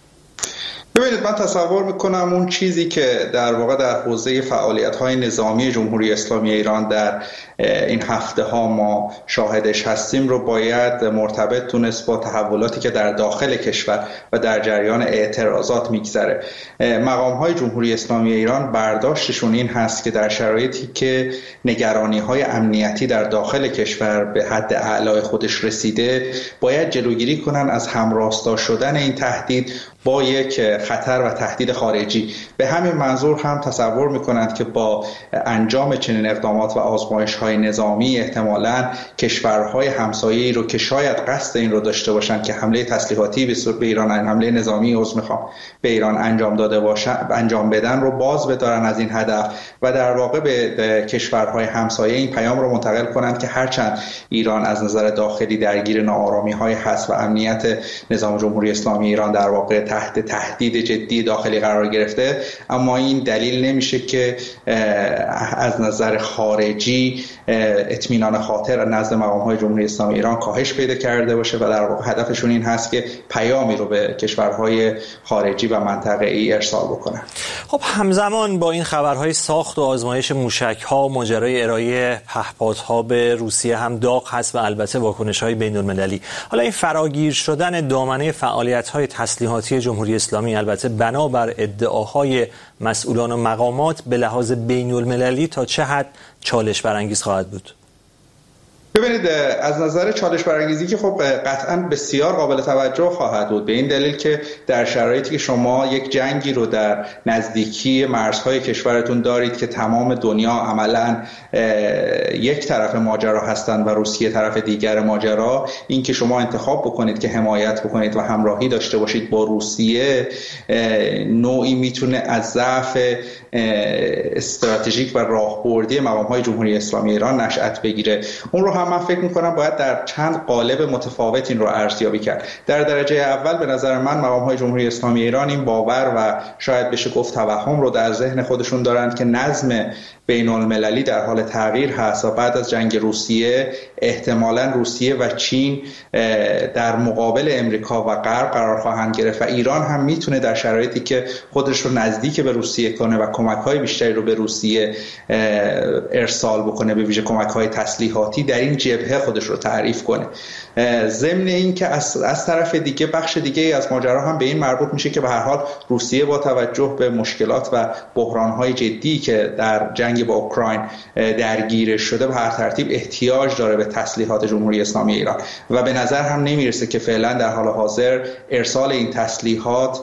ببینید، من تصور میکنم اون چیزی که در واقع در حوزه فعالیت‌های نظامی جمهوری اسلامی ایران در این هفته ها ما شاهدش هستیم رو باید مرتبط تونست با تحولاتی که در داخل کشور و در جریان اعتراضات میگذره. مقام‌های جمهوری اسلامی ایران برداشتشون این هست که در شرایطی که نگرانی‌های امنیتی در داخل کشور به حد اعلای خودش رسیده، باید جلوگیری کنن از همراستا شدن این تهدید با یک خطر و تهدید خارجی. به همین منظور هم تصور میکنند که با انجام چنین اقدامات و آزمایش‌های نظامی احتمالاً کشورهای همسایه‌ای رو که شاید قصد این رو داشته باشند که حمله تسلیحاتی به ایران، حمله نظامی به ایران انجام بدن رو باز بدارن از این هدف و در واقع به کشورهای همسایه این پیام رو منتقل کنند که هرچند ایران از نظر داخلی درگیر ناآرامی‌های هست و امنیت نظام جمهوری اسلامی ایران در واقع تحت تهدید جدی داخلی قرار گرفته، اما این دلیل نمیشه که از نظر خارجی اطمینان خاطر نزد مقام‌های جمهوری اسلامی ایران کاهش پیدا کرده باشه و در واقع هدفشون این هست که پیامی رو به کشورهای خارجی و منطقه‌ای ارسال بکنن. خب همزمان با این خبرهای ساخت و آزمایش موشک‌ها، ماجرای ارائه پهپادها به روسیه هم داغ هست و البته واکنش‌های بین‌المللی. حالا این فراگیر شدن دامنه فعالیت‌های تسلیحاتی جمهوری اسلامی البته بنابر ادعاهای مسئولان و مقامات به لحاظ بین‌المللی تا چه حد چالش برانگیز خواهد بود؟ ببینید، از نظر چالش برانگیزی که خب قطعاً بسیار قابل توجه خواهد بود، به این دلیل که در شرایطی که شما یک جنگی رو در نزدیکی مرزهای کشورتون دارید که تمام دنیا عملاً یک طرف ماجرا هستند و روسیه طرف دیگر ماجرا، این که شما انتخاب بکنید که حمایت بکنید و همراهی داشته باشید با روسیه نوعی میتونه از ضعف استراتژیک و راهبردی مقام‌های جمهوری اسلامی ایران نشأت بگیره. اون رو هم من فکر می‌کنم باید در چند قالب متفاوت این رو ارزیابی کرد. در درجه اول به نظر من مقام‌های جمهوری اسلامی ایران این باور و شاید بشه گفت توهم رو در ذهن خودشون دارند که نظم بین‌المللی در حال تغییر هست و بعد از جنگ روسیه احتمالاً روسیه و چین در مقابل امریکا و غرب قرار خواهند گرفت و ایران هم میتونه در شرایطی که خودش رو نزدیک به روسیه کنه و کمک‌های بیشتری رو به روسیه ارسال بکنه، به ویژه کمک‌های تسلیحاتی، در این جبهه خودش رو تعریف کنه. ضمن این که از طرف دیگه بخش دیگه از ماجرا هم به این مربوط میشه که به هر حال روسیه با توجه به مشکلات و بحران‌های جدی که در جنگ با اوکراین درگیر شده به هر ترتیب احتیاج داره به تسلیحات جمهوری اسلامی ایران و به نظر هم نمیرسه که فعلا در حال حاضر ارسال این تسلیحات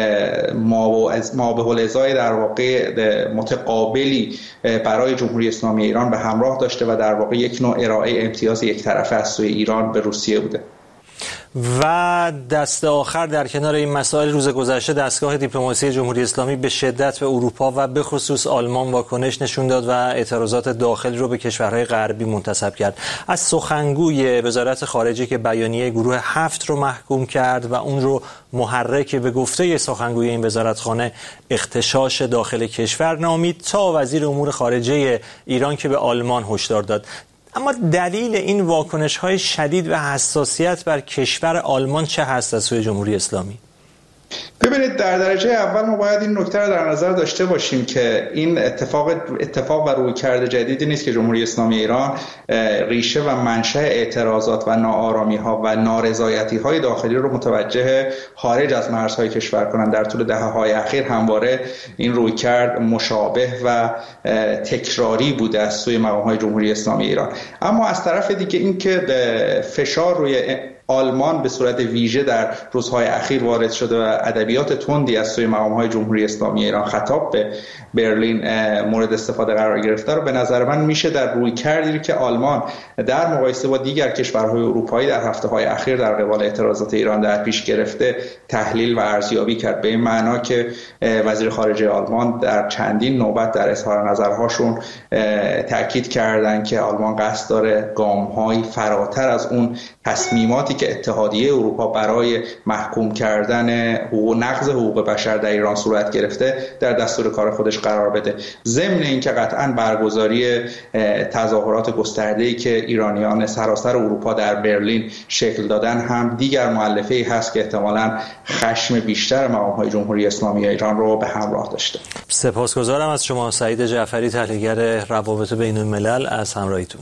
ما به الازای در واقع متقابلی برای جمهوری اسلامی ایران به همراه داشته و در واقع یک نوع ارائه امتیاز یک طرفه از سوی ایران به روسیه بوده. و دست آخر در کنار این مسائل، روز گذشته دستگاه دیپلماسی جمهوری اسلامی به شدت به اروپا و به خصوص آلمان واکنش نشون داد و اعتراضات داخلی رو به کشورهای غربی منتسب کرد. از سخنگوی وزارت خارجه که بیانیه گروه 7 رو محکوم کرد و اون رو محرک به گفته سخنگوی این وزارتخانه اغتشاش داخل کشور نامید تا وزیر امور خارجه ایران که به آلمان هشدار داد. اما دلیل این واکنش‌های شدید و حساسیت بر کشور آلمان چه هست از سوی جمهوری اسلامی؟ ببینید، در درجه اول ما باید این نکته رو در نظر داشته باشیم که این اتفاق و رویکرد جدیدی نیست که جمهوری اسلامی ایران ریشه و منشأ اعتراضات و ناآرامی‌ها و نارضایتی‌های داخلی رو متوجه خارج از مرزهای کشور کنند. در طول دهه‌های اخیر همواره این رویکرد مشابه و تکراری بوده از سوی مقام‌های جمهوری اسلامی ایران. اما از طرف دیگه این که فشار روی آلمان به صورت ویژه در روزهای اخیر وارد شده و ادبیات تندی از سوی مقام‌های جمهوری اسلامی ایران خطاب به برلین مورد استفاده قرار گرفته رو به نظر من میشه در رویکردی که آلمان در مقایسه با دیگر کشورهای اروپایی در هفته‌های اخیر در قبال اعتراضات ایران در پیش گرفته تحلیل و ارزیابی کرد، به این معنا که وزیر خارجه آلمان در چندین نوبت در اظهار نظرهاشون تاکید کردند که آلمان قصد داره گام‌های فراتر از اون تصمیماتی اقداماتی که اتحادیه اروپا برای محکوم کردن نقض حقوق بشر در ایران صورت گرفته در دستور کار خودش قرار بده. ضمن اینکه قطعاً برگزاری تظاهرات گسترده‌ای که ایرانیان سراسر اروپا در برلین شکل دادن هم دیگر مؤلفه‌ای هست که احتمالاً خشم بیشتر مقام‌های جمهوری اسلامی ایران رو به همراه داشته. سپاسگزارم از شما سعید جعفری، تحلیلگر روابط بین الملل، از همراهیتون.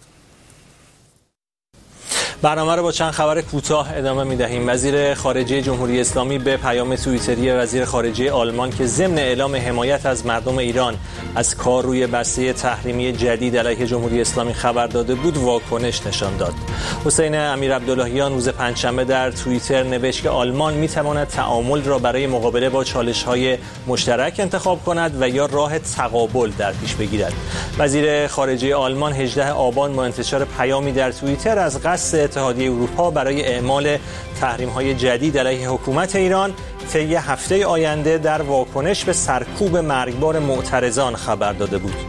برنامه رو با چند خبر کوتاه ادامه می‌دهیم. وزیر خارجه جمهوری اسلامی به پیام توییتری وزیر خارجه آلمان که ضمن اعلام حمایت از مردم ایران از کار روی بسته تحریمی جدید علیه جمهوری اسلامی خبر داده بود، واکنش نشان داد. حسین امیرعبداللهیان روز پنجشنبه در توییتر نوشت که آلمان می‌تواند تعامل را برای مقابله با چالش‌های مشترک انتخاب کند و یا راه تقابل در پیش بگیرد. وزیر خارجه آلمان 18 آبان با انتشار پیامی در توییتر از قصد اتحادیه اروپا برای اعمال تحریم‌های جدید علیه حکومت ایران طی هفته آینده در واکنش به سرکوب مرگبار معترضان خبر داده بود.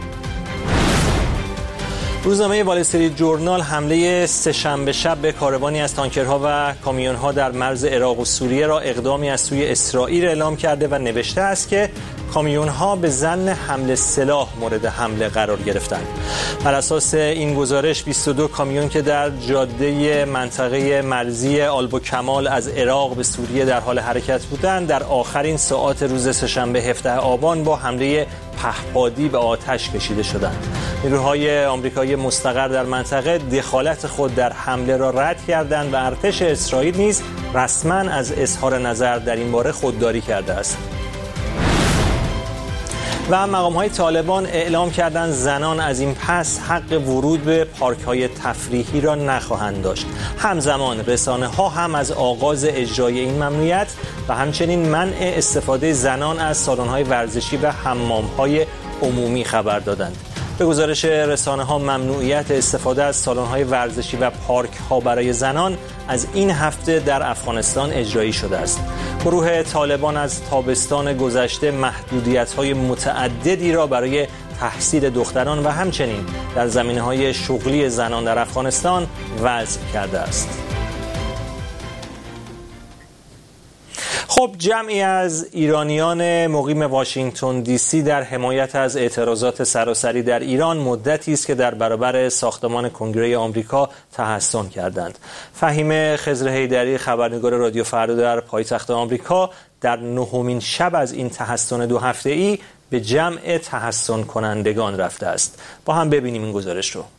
روزنامه وال استریت جورنال حمله سه‌شنبه شب به کاروانی از تانکرها و کامیون‌ها در مرز عراق و سوریه را اقدامی از سوی اسرائیل اعلام کرده و نوشته است که کامیون‌ها به ظن حمل سلاح مورد حمله قرار گرفتند. بر اساس این گزارش 22 کامیون که در جاده منطقه مرزی آلبوکمال از عراق به سوریه در حال حرکت بودند در آخرین ساعات روز سه‌شنبه 17 آبان با حمله پهپادی به آتش کشیده شدند. نیروهای آمریکایی مستقر در منطقه دخالت خود در حمله را رد کردند و ارتش اسرائیل نیز رسما از اظهار نظر در این باره خودداری کرده است. و مقام‌های طالبان اعلام کردند زنان از این پس حق ورود به پارک‌های تفریحی را نخواهند داشت. همزمان رسانه‌ها هم از آغاز اجرای این ممنوعیت و همچنین منع استفاده زنان از سالن‌های ورزشی و حمام‌های عمومی خبر دادند. به گزارش رسانه‌ها ممنوعیت استفاده از سالن‌های ورزشی و پارک‌ها برای زنان از این هفته در افغانستان اجرایی شده است. گروه طالبان از تابستان گذشته محدودیت‌های متعددی را برای تحصیل دختران و همچنین در زمینه‌های شغلی زنان در افغانستان وضع کرده است. خب جمعی از ایرانیان مقیم واشنگتن دی سی در حمایت از اعتراضات سراسری در ایران مدتی است که در برابر ساختمان کنگره آمریکا تحصن کردند. فهیم خضر حیدری خبرنگار رادیو فردا در پایتخت آمریکا در 9مین شب از این تحصن 2 هفته‌ای به جمع تحصن کنندگان رفته است. با هم ببینیم این گزارش رو.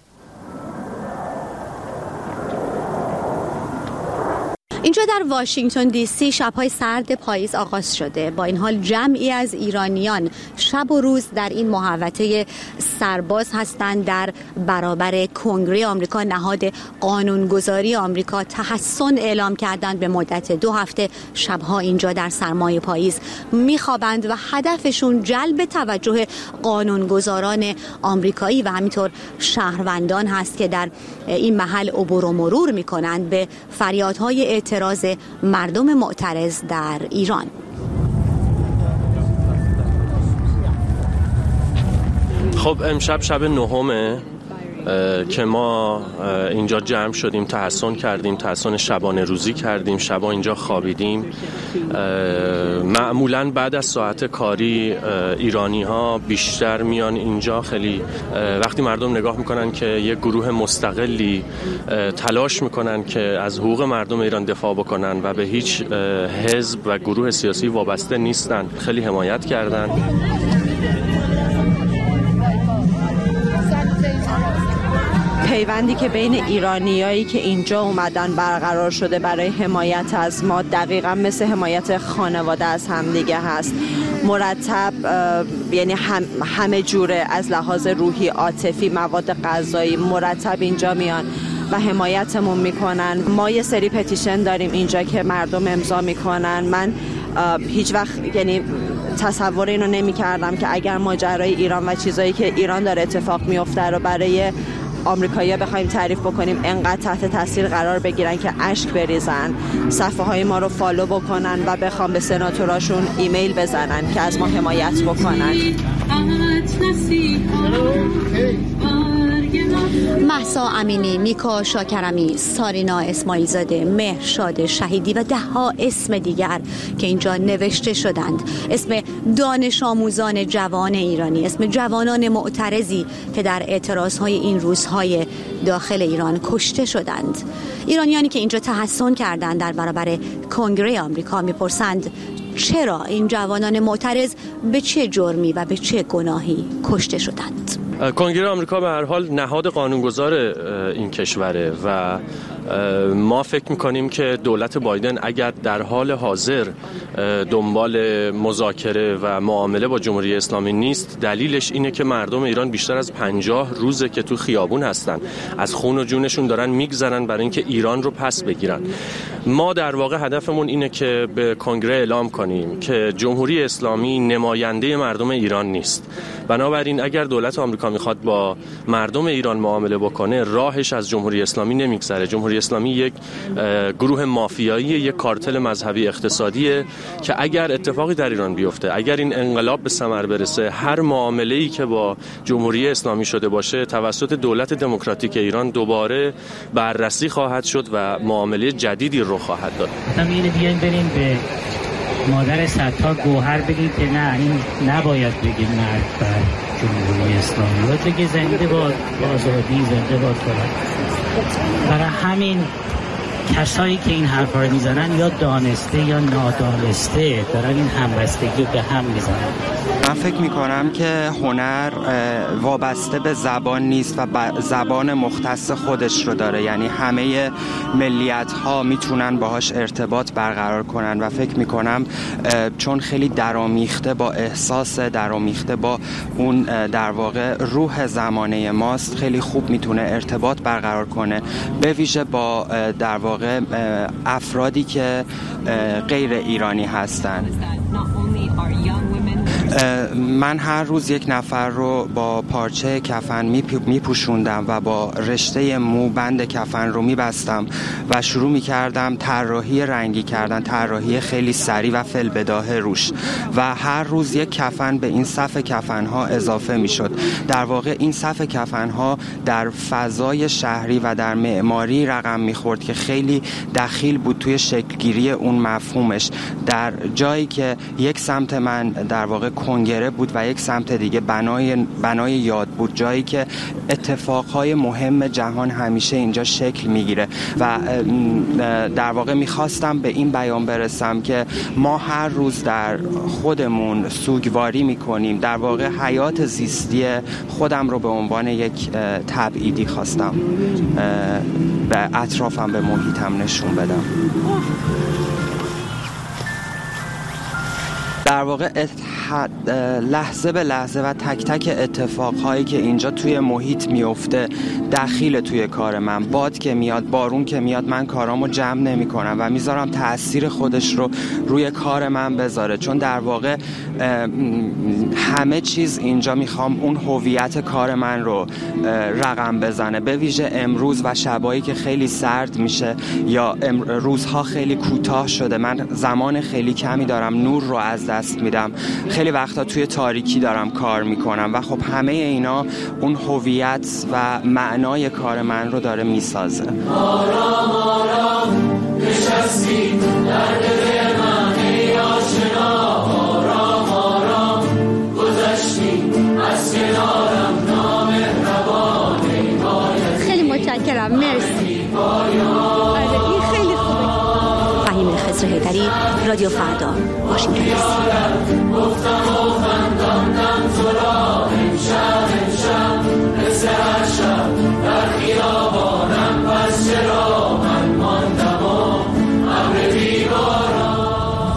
اینجا در واشنگتن دی سی شب‌های سرد پاییز آغاز شده. با این حال جمعی از ایرانیان شب و روز در این محوطه سرباز هستند در برابر کنگره آمریکا، نهاد قانونگذاری آمریکا. تحصن اعلام کردند به مدت 2 هفته. شب‌ها اینجا در سرمای پاییز میخوابند و هدفشون جلب توجه قانونگذاران آمریکایی و همینطور شهروندان هست که در این محل عبور و مرور میکنند به فریادهای اعتراض مردم معترض در ایران. خب امشب شب 9 که ما اینجا جمع شدیم، تحصن کردیم، تحصن شبانه روزی کردیم، شبا اینجا خوابیدیم. معمولاً بعد از ساعت کاری ایرانی ها بیشتر میان اینجا. خیلی وقتی مردم نگاه میکنن که یک گروه مستقلی تلاش میکنن که از حقوق مردم ایران دفاع بکنن و به هیچ حزب و گروه سیاسی وابسته نیستن، خیلی حمایت کردن. پیوندی که بین ایرانیایی که اینجا اومدن برقرار شده برای حمایت از ما دقیقا مثل حمایت خانواده از همدیگه هست. مرتب، یعنی همه جوره، از لحاظ روحی، عاطفی، مواد غذایی، مرتب اینجا میان و حمایتمون میکنن. ما یه سری پتیشن داریم اینجا که مردم امضا میکنن. من هیچ وقت یعنی تصور اینو نمی کردم که اگر ماجرای ایران و چیزایی که ایران داره اتفاق میفته رو برای آمریکایی‌ها بخوایم تعریف بکنیم انقدر تحت تاثیر قرار بگیرن که اشک بریزن، صفحه های ما رو فالو بکنن و بخوام به سناتوراشون ایمیل بزنن که از ما حمایت بکنن. مهسا امینی، میکا شاکرمی، سارینا اسماعیلزاده، مهرشاد شهیدی و ده‌ها اسم دیگر که اینجا نوشته شدند. اسم دانش آموزان جوان ایرانی، اسم جوانان معترضی که در اعتراضهای این روزهای داخل ایران کشته شدند. ایرانیانی که اینجا تحصن کردند در برابر کنگره آمریکا میپرسند چرا این جوانان معترض به چه جرمی و به چه گناهی کشته شدند؟ کنگره آمریکا به هر حال نهاد قانونگذار این کشوره و ما فکر میکنیم که دولت بایدن اگر در حال حاضر دنبال مذاکره و معامله با جمهوری اسلامی نیست، دلیلش اینه که مردم ایران بیشتر از 50 روزه که تو خیابون هستن، از خون و جونشون دارن میگذرن برای اینکه ایران رو پس بگیرن. ما در واقع هدفمون اینه که به کنگره اعلام کنیم که جمهوری اسلامی نماینده مردم ایران نیست. بنابراین اگر دولت آمریکا میخواد با مردم ایران معامله بکنه، راهش از جمهوری اسلامی نمیگذره. جمهوری اسلامی یک گروه مافیایی، یک کارتل مذهبی اقتصادیه که اگر اتفاقی در ایران بیفته، اگر این انقلاب به ثمر برسه، هر معامله‌ای که با جمهوری اسلامی شده باشه توسط دولت دموکراتیک ایران دوباره بررسی خواهد شد و معامله جدیدی رو خواهد داد. بیاین بریم به مادر صدها گوهر بگیم که نه، این نباید بگیم مرگ بر جمهوری اسلامی، باید بگیم زنده باد آزادی، زنده باد فلسطین. برای همین کسایی که این حرفا رو میزنن یا دانسته یا نادانسته دارن این همبستگی به هم میزنن. من فکر میکنم که هنر وابسته به زبان نیست و زبان مختص خودش رو داره، یعنی همه ملیت ها میتونن باهاش ارتباط برقرار کنن و فکر میکنم چون خیلی درامیخته با احساس، درامیخته با اون در واقع روح زمانه ماست، خیلی خوب میتونه ارتباط برقرار کنه، به ویژه با در واقع افرادی که غیر ایرانی هستن. من هر روز یک نفر رو با پارچه کفن میپوشوندم و با رشته موبند کفن رو میبستم و شروع میکردم طراحی رنگی کردن، طراحی خیلی سریع و فی‌البداهه روش و هر روز یک کفن به این صف کفنها اضافه میشد. در واقع این صف کفنها در فضای شهری و در معماری رقم میخورد که خیلی دخیل بود توی شکلگیری اون مفهومش. در جایی که یک سمت من در واقع کنگره بود و یک سمت دیگه بنای یاد بود، جایی که اتفاقهای مهم جهان همیشه اینجا شکل میگیره و در واقع میخواستم به این بیان برسم که ما هر روز در خودمون سوگواری میکنیم. در واقع حیات زیستی خودم رو به عنوان یک تبعیدی خواستم به اطرافم، به محیطم نشون بدم. در واقع لحظه به لحظه و تک تک اتفاقهایی که اینجا توی محیط میفته دخیل توی کار من. باد که میاد، بارون که میاد، من کارامو جمع نمی کنم و میذارم تأثیر خودش رو روی کار من بذاره، چون در واقع همه چیز اینجا میخوام اون هویت کار من رو رقم بزنه، به ویژه امروز و شبایی که خیلی سرد میشه یا روزها خیلی کوتاه شده، من زمان خیلی کمی دارم، نور رو از دست میدم، خیلی وقتا توی تاریکی دارم کار میکنم و خب همه اینا اون هویت و معنای کار من رو داره میسازه. آرام آرام نشستی در دل من ای آشنا، آرام آرام گذشتی از کنارم، نامهربان ای باید. خیلی متشکرم، مرسی. این خیلی خوبه. فهیم خضر حیدری، رادیو فردا، واشنگتن دی سی. گفتم و خنداندم تو را امشب مثل هر شب در خیابانم، پس چرا من ماندم و ابر بیبارم.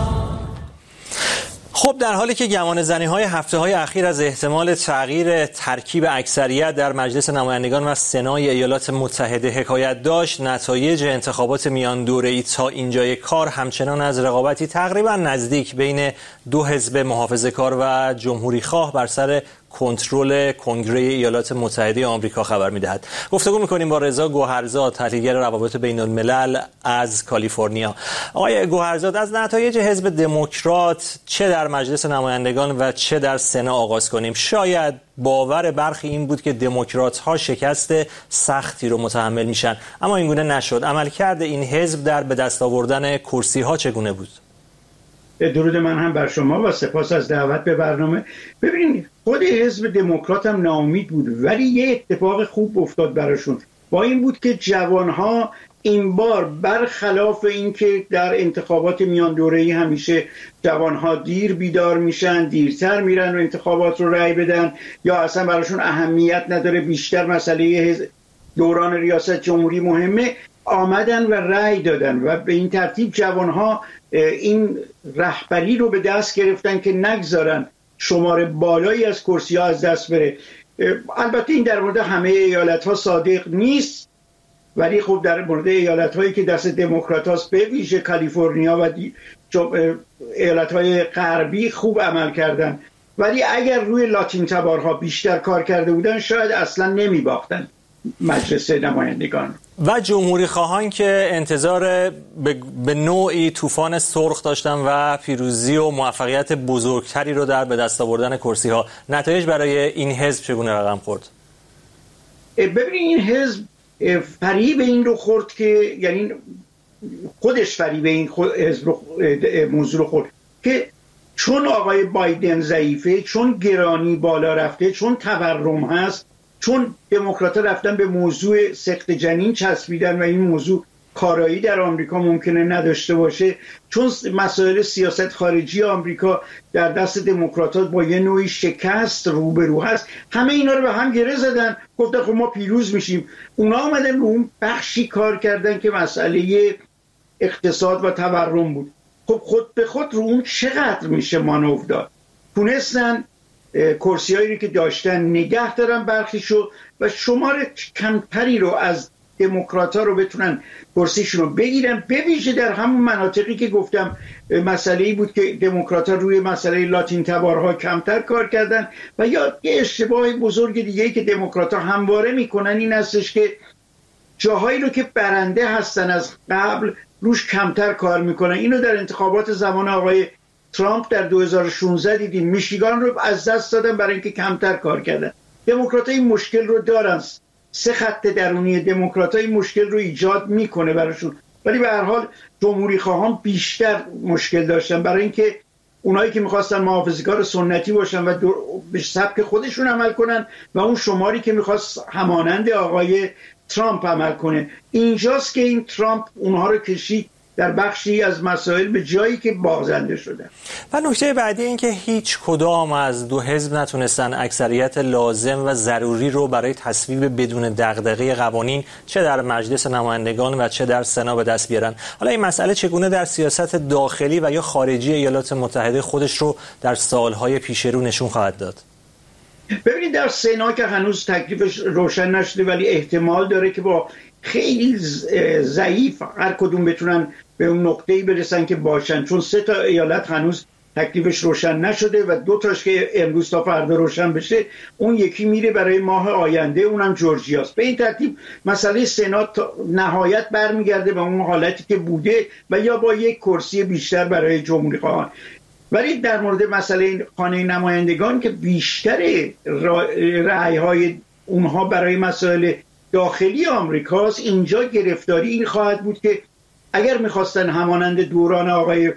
خب در حالی که گمانه‌زنی‌های هفته‌های اخیر از احتمال تغییر ترکیب اکثریت در مجلس نمایندگان و سنای ایالات متحده حکایت داشت، نتایج انتخابات میان دوره‌ای تا اینجای کار همچنان از رقابتی تقریبا نزدیک بین دو حزب محافظه‌کار و جمهوری‌خواه بر سر کنترل کنگره ایالات متحده آمریکا خبر می‌دهد. گفتگو می‌کنیم با رضا گوهرزاد، تحلیلگر روابط بین‌الملل از کالیفرنیا. آقای گوهرزاد، از نتایج حزب دموکرات چه در مجلس نمایندگان و چه در سنا آغاز کنیم. شاید باور برخی این بود که دموکرات‌ها شکست سختی رو متحمل میشن، اما اینگونه نشد. عملکرد این حزب در به دست آوردن کرسی‌ها چگونه بود؟ درود من هم بر شما و سپاس از دعوت به برنامه. ببینید، خود حزب دموکرات هم ناامید بود، ولی یه اتفاق خوب افتاد براشون. با این بود که جوانها این بار برخلاف اینکه در انتخابات میان دوره‌ای همیشه جوانها دیر بیدار میشن، دیرتر میرن و انتخابات رو رأی بدن یا اصلا براشون اهمیت نداره، بیشتر مسئله دوران ریاست جمهوری مهمه، آمدن و رأی دادن و به این ترتیب جوانها این رهبری رو به دست گرفتن که نگذارن شمار بالایی از کرسی‌ها از دست بره. البته این در مورد همه ایالت‌ها صادق نیست، ولی خب در مورد ایالت‌هایی که دست دموکرات‌هاست، به ویژه کالیفرنیا و ایالت‌های غربی خوب عمل کردن، ولی اگر روی لاتین تبارها بیشتر کار کرده بودن شاید اصلا نمی‌باختن مجلس نمایندگان. و جمهوری خواهان که انتظار به نوعی طوفان سرخ داشتن و پیروزی و موفقیت بزرگتری رو در به دست آوردن کرسی ها، نتایج برای این حزب چگونه رقم خورد؟ ببینید، این حزب فریب این رو خورد که یعنی خودش فریب این حزب موضوع رو خورد که چون آقای بایدن ضعیفه، چون گرانی بالا رفته، چون تورم هست، چون دموکرات‌ها رفتن به موضوع سقط جنین چسبیدن و این موضوع کارایی در آمریکا ممکنه نداشته باشه، چون مسائل سیاست خارجی آمریکا در دست دموکرات‌ها با یه نوعی شکست روبرو هست، همه اینا رو به هم گره زدن، گفتن خب ما پیروز میشیم. اونا آمدن رو اون بخشی کار کردن که مسئله اقتصاد و تورم بود. خب خود به خود رو اون چقدر میشه مانور داد؟ تونستن کرسی‌هایی که داشتن نگه دارن برخیشو و شمار کمتری رو از دموکرات‌ها رو بتونن کرسیشون رو بگیرن، به ویژه در همون مناطقی که گفتم مسئله‌ای بود که دموکرات‌ها روی مسئله لاتین تبارها کمتر کار کردن. و یا یه اشتباه بزرگ دیگه‌ای که دموکرات‌ها همواره میکنن این هستش که جاهایی رو که برنده هستن از قبل روش کمتر کار میکنن. اینو در انتخابات زمان آقای ترامپ در 2016 دیدیم، میشیگان رو از دست دادن برای اینکه کمتر کار کردن. دموکرات‌ها این مشکل رو دارن، 3 خط درونی دموکرات‌ها این مشکل رو ایجاد میکنه براشون، ولی به هر حال جمهوری خواهان بیشتر مشکل داشتن برای اینکه اونایی که میخواستن محافظه‌کار سنتی باشن و به سبک خودشون عمل کنن و اون شماری که میخواست همانند آقای ترامپ عمل کنه. اینجاست که این ترامپ اونها رو کشید در بخشی از مسائل به جایی که بازنده شدن. و نکته بعدی این که هیچ کدام از دو حزب نتونستن اکثریت لازم و ضروری رو برای تصویب بدون دغدغه قوانین چه در مجلس نمایندگان و چه در سنا به دست بیارن. حالا این مسئله چگونه در سیاست داخلی و یا خارجی ایالات متحده خودش رو در سالهای پیش رو نشون خواهد داد؟ ببینید، در سنا که هنوز تکلیفش روشن نشده، ولی احتمال داره که با خیلی ضعیف هر کدوم بتونن به اون نقطه‌ای برسن که باشن، چون 3 تا ایالت هنوز تکلیفش روشن نشده و 2 تاش که امروز تا فردا روشن بشه، اون یکی میره برای ماه آینده، اونم جورجیاست. به این ترتیب مسئله سنا نهایت برمیگرده به اون حالتی که بوده و یا با یک کرسی بیشتر برای جمهوری خواهان. ولی در مورد مسئله خانه نمایندگان که بیشتر رأی‌های اونها برای مسائل داخلی آمریکاست، اینجا گرفتاری این خواهد بود که اگر میخواستن همانند دوران آقای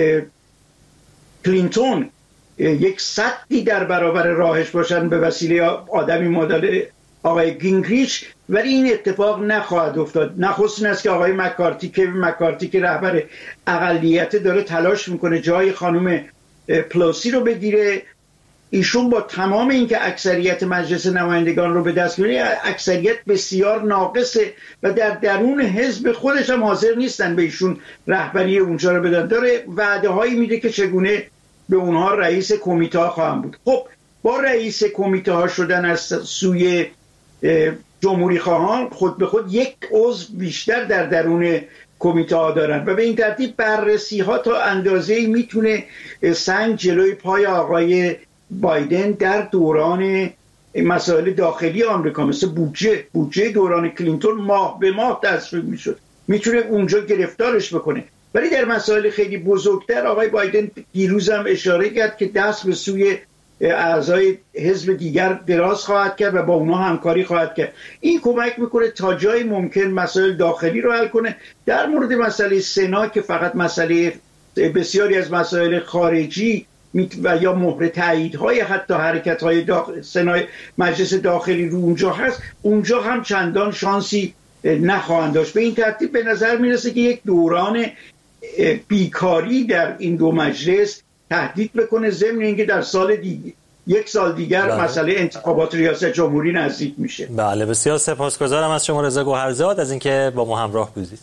کلینتون یک سدی در برابر راهش باشن به وسیله آدمی مدل آقای گینگریچ، ولی این اتفاق نخواهد افتاد. نخست این است که آقای مکارتی که رهبر اقلیت داره تلاش میکنه جای خانم پلوسی رو بگیره. ایشون با تمام اینکه اکثریت مجلس نمایندگان رو به دست میاره، اکثریت بسیار ناقصه و در درون حزب خودش هم حاضر نیستن به ایشون رهبری اونجا رو بدن. داره وعده هایی میده که چگونه به اونها رئیس کمیته ها خواهم بود. خب با رئیس کمیته ها شدن از سوی جمهوری خواهان، خود به خود یک عضو بیشتر در درون کمیته ها دارن و به این ترتیب بررسی ها تا اندازه‌ای میتونه سنگ جلوی پای آقای بایدن در دوران مسائل داخلی آمریکا مثل بودجه دوران کلینتون ماه به ماه تصویب میشد، میتونه اونجا گرفتارش بکنه. ولی در مسائل خیلی بزرگتر آقای بایدن دیروز هم اشاره کرد که دست به سوی اعضای حزب دیگر دراز خواهد کرد و با اونها همکاری خواهد کرد. این کمک میکنه تا جای ممکن مسائل داخلی رو حل کنه. در مورد مسئله سنا که فقط مسئله بسیاری از مسائل خارجی و یا مهر تاییدهای حتی حرکت‌های سنای مجلس داخلی رو اونجا هست، اونجا هم چندان شانسی نخواهند داشت. به این ترتیب به نظر میرسه که یک دوران بیکاری در این دو مجلس تهدید بکنه، ضمن اینکه در یک سال دیگر مسئله انتخابات ریاست جمهوری نزدیک میشه. بله، بسیار سپاسگزارم از شما رضا گوهرزاد از اینکه با ما همراه بودید.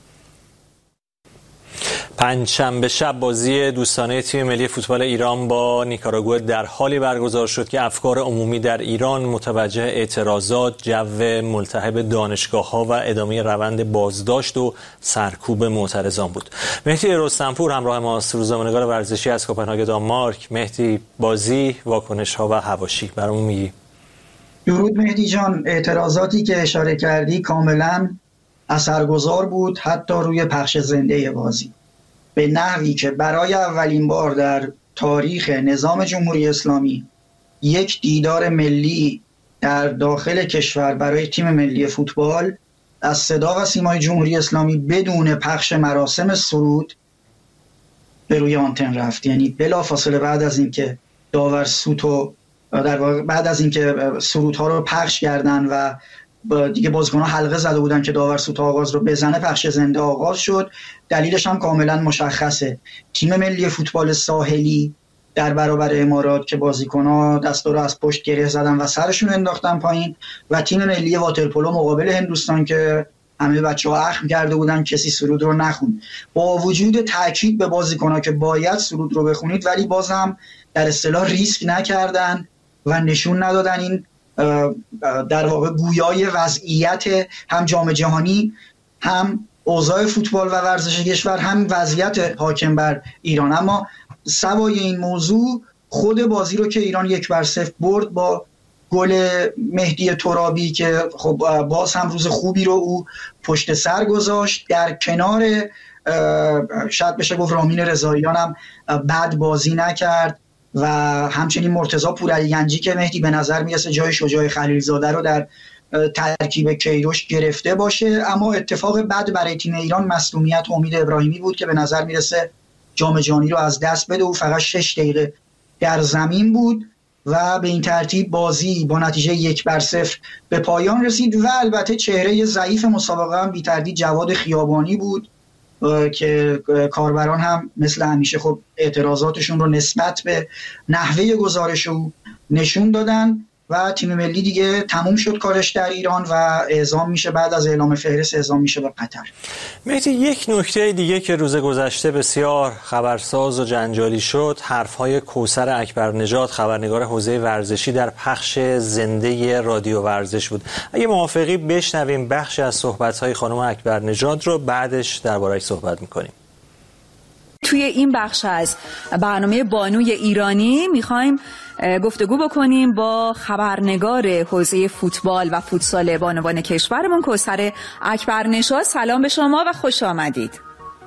پنجشنبه شب بازی دوستانه تیم ملی فوتبال ایران با نیکاراگوئه در حالی برگزار شد که افکار عمومی در ایران متوجه اعتراضات، جو ملتهب دانشگاه‌ها و ادامه روند بازداشت و سرکوب معترضان بود. مهدی رستمپور همراه ماست، روزنامه‌نگار ورزشی از کوپنهاگ دانمارک. مهدی، بازی، واکنش‌ها و حواشی برامون میگی؟ درود مهدی جان. اعتراضاتی که اشاره کردی کاملا اثرگذار بود، حتی روی پخش زنده بازی، به نحوی که برای اولین بار در تاریخ نظام جمهوری اسلامی یک دیدار ملی در داخل کشور برای تیم ملی فوتبال از صدا و سیمای جمهوری اسلامی بدون پخش مراسم سرود به روی آنتن رفت. یعنی بلافاصله بعد از اینکه داور سوتو بعد از اینکه سرودها رو پخش کردن و دیگه بازیکن‌ها حلقه زده بودن که داور سوت آغاز رو بزنه، پخش زنده آغاز شد. دلیلش هم کاملا مشخصه. تیم ملی فوتبال ساحلی در برابر امارات که بازیکن‌ها دستا رو از پشت گره زدن و سرشون انداختن پایین، و تیم ملی واترپولو مقابل هندوستان که همه بچه‌ها اخم کرده بودن کسی سرود رو نخون. با وجود تاکید به بازیکن‌ها که باید سرود رو بخونید، ولی بازم در اصطلاح ریسک نکردن و نشون ندادن این در واقع گویای وضعیت هم جام جهانی، هم اوضاع فوتبال و ورزش کشور، هم وضعیت حاکم بر ایران. اما سوای این موضوع، خود بازی رو که ایران 1-0 برد با گل مهدی ترابی که خب باز هم روز خوبی رو او پشت سر گذاشت، در کنار شاید بشه گفت رامین رضاییان هم بد بازی نکرد و همچنین مرتضی پورعلیگنجی که مهدی به نظر میرسه جای شجاع خلیلزاده رو در ترکیب کیروش گرفته باشه. اما اتفاق بد برای تیم ایران مصدومیت امید ابراهیمی بود که به نظر میرسه جام جهانی رو از دست بده. او فقط 6 دقیقه در زمین بود و به این ترتیب بازی با نتیجه 1-0 به پایان رسید. و البته چهره ضعیف مسابقه هم بی‌تردید جواد خیابانی بود که کاربران هم مثل همیشه خب اعتراضاتشون رو نسبت به نحوه گزارش او نشون دادن و تیم ملی دیگه تموم شد کارش در ایران و اعزام میشه، بعد از اعلام فهرست اعزام میشه به قطر. مهدی، یک نکته دیگه که روز گذشته بسیار خبرساز و جنجالی شد، حرفهای کوثر اکبرنژاد، خبرنگار حوزه ورزشی در پخش زنده رادیو ورزش بود. اگه موافقی بشنویم بخشی از صحبت‌های خانم اکبرنژاد رو، بعدش درباره‌اش صحبت می‌کنیم. توی این بخش از برنامه بانوی ایرانی میخوایم گفتگو بکنیم با خبرنگار حوزه فوتبال و فوتسال بانوان کشورمون کوثر اکبرنژاد. سلام به شما و خوش آمدید.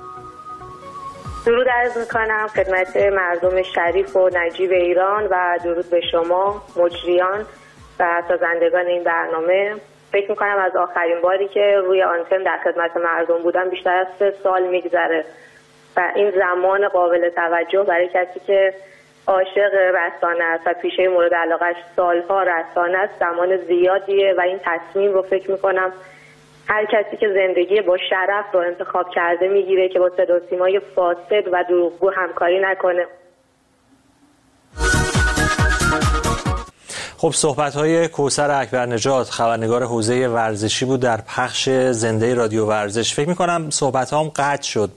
درود عرض میکنم خدمت مردم شریف و نجیب ایران و درود به شما مجریان و سازندگان این برنامه. فکر میکنم از آخرین باری که روی آنتن در خدمت مردم بودم بیشتر از 3 سال میگذره و این زمان قابل توجه برای کسی که عاشق رسانه است و پیشه مورد علاقه‌اش سالها رسانه است زمان زیادیه و این تصمیم رو فکر میکنم هر کسی که زندگی با شرف رو انتخاب کرده میگیره که با صدا و سیمای فاسد و دروغگو همکاری نکنه. خب صحبت‌های کوثر اکبرنژاد خبرنگار حوزه ورزشی بود در پخش زنده رادیو ورزش. فکر می‌کنم صحبت‌هام قطع شد.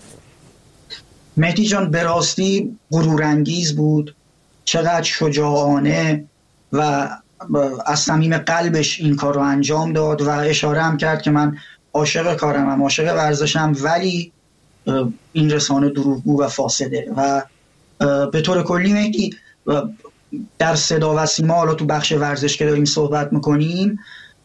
مهدی جان، به راستی غرورانگیز بود، چقدر شجاعانه و از صمیم قلبش این کار رو انجام داد و اشاره هم کرد که من عاشق کارم، عاشق ورزشم، ولی این رسانه دروغگو و فاسده. و به طور کلی مهدی در صدا و سیما، حالا تو بخش ورزش که داریم صحبت میکنیم،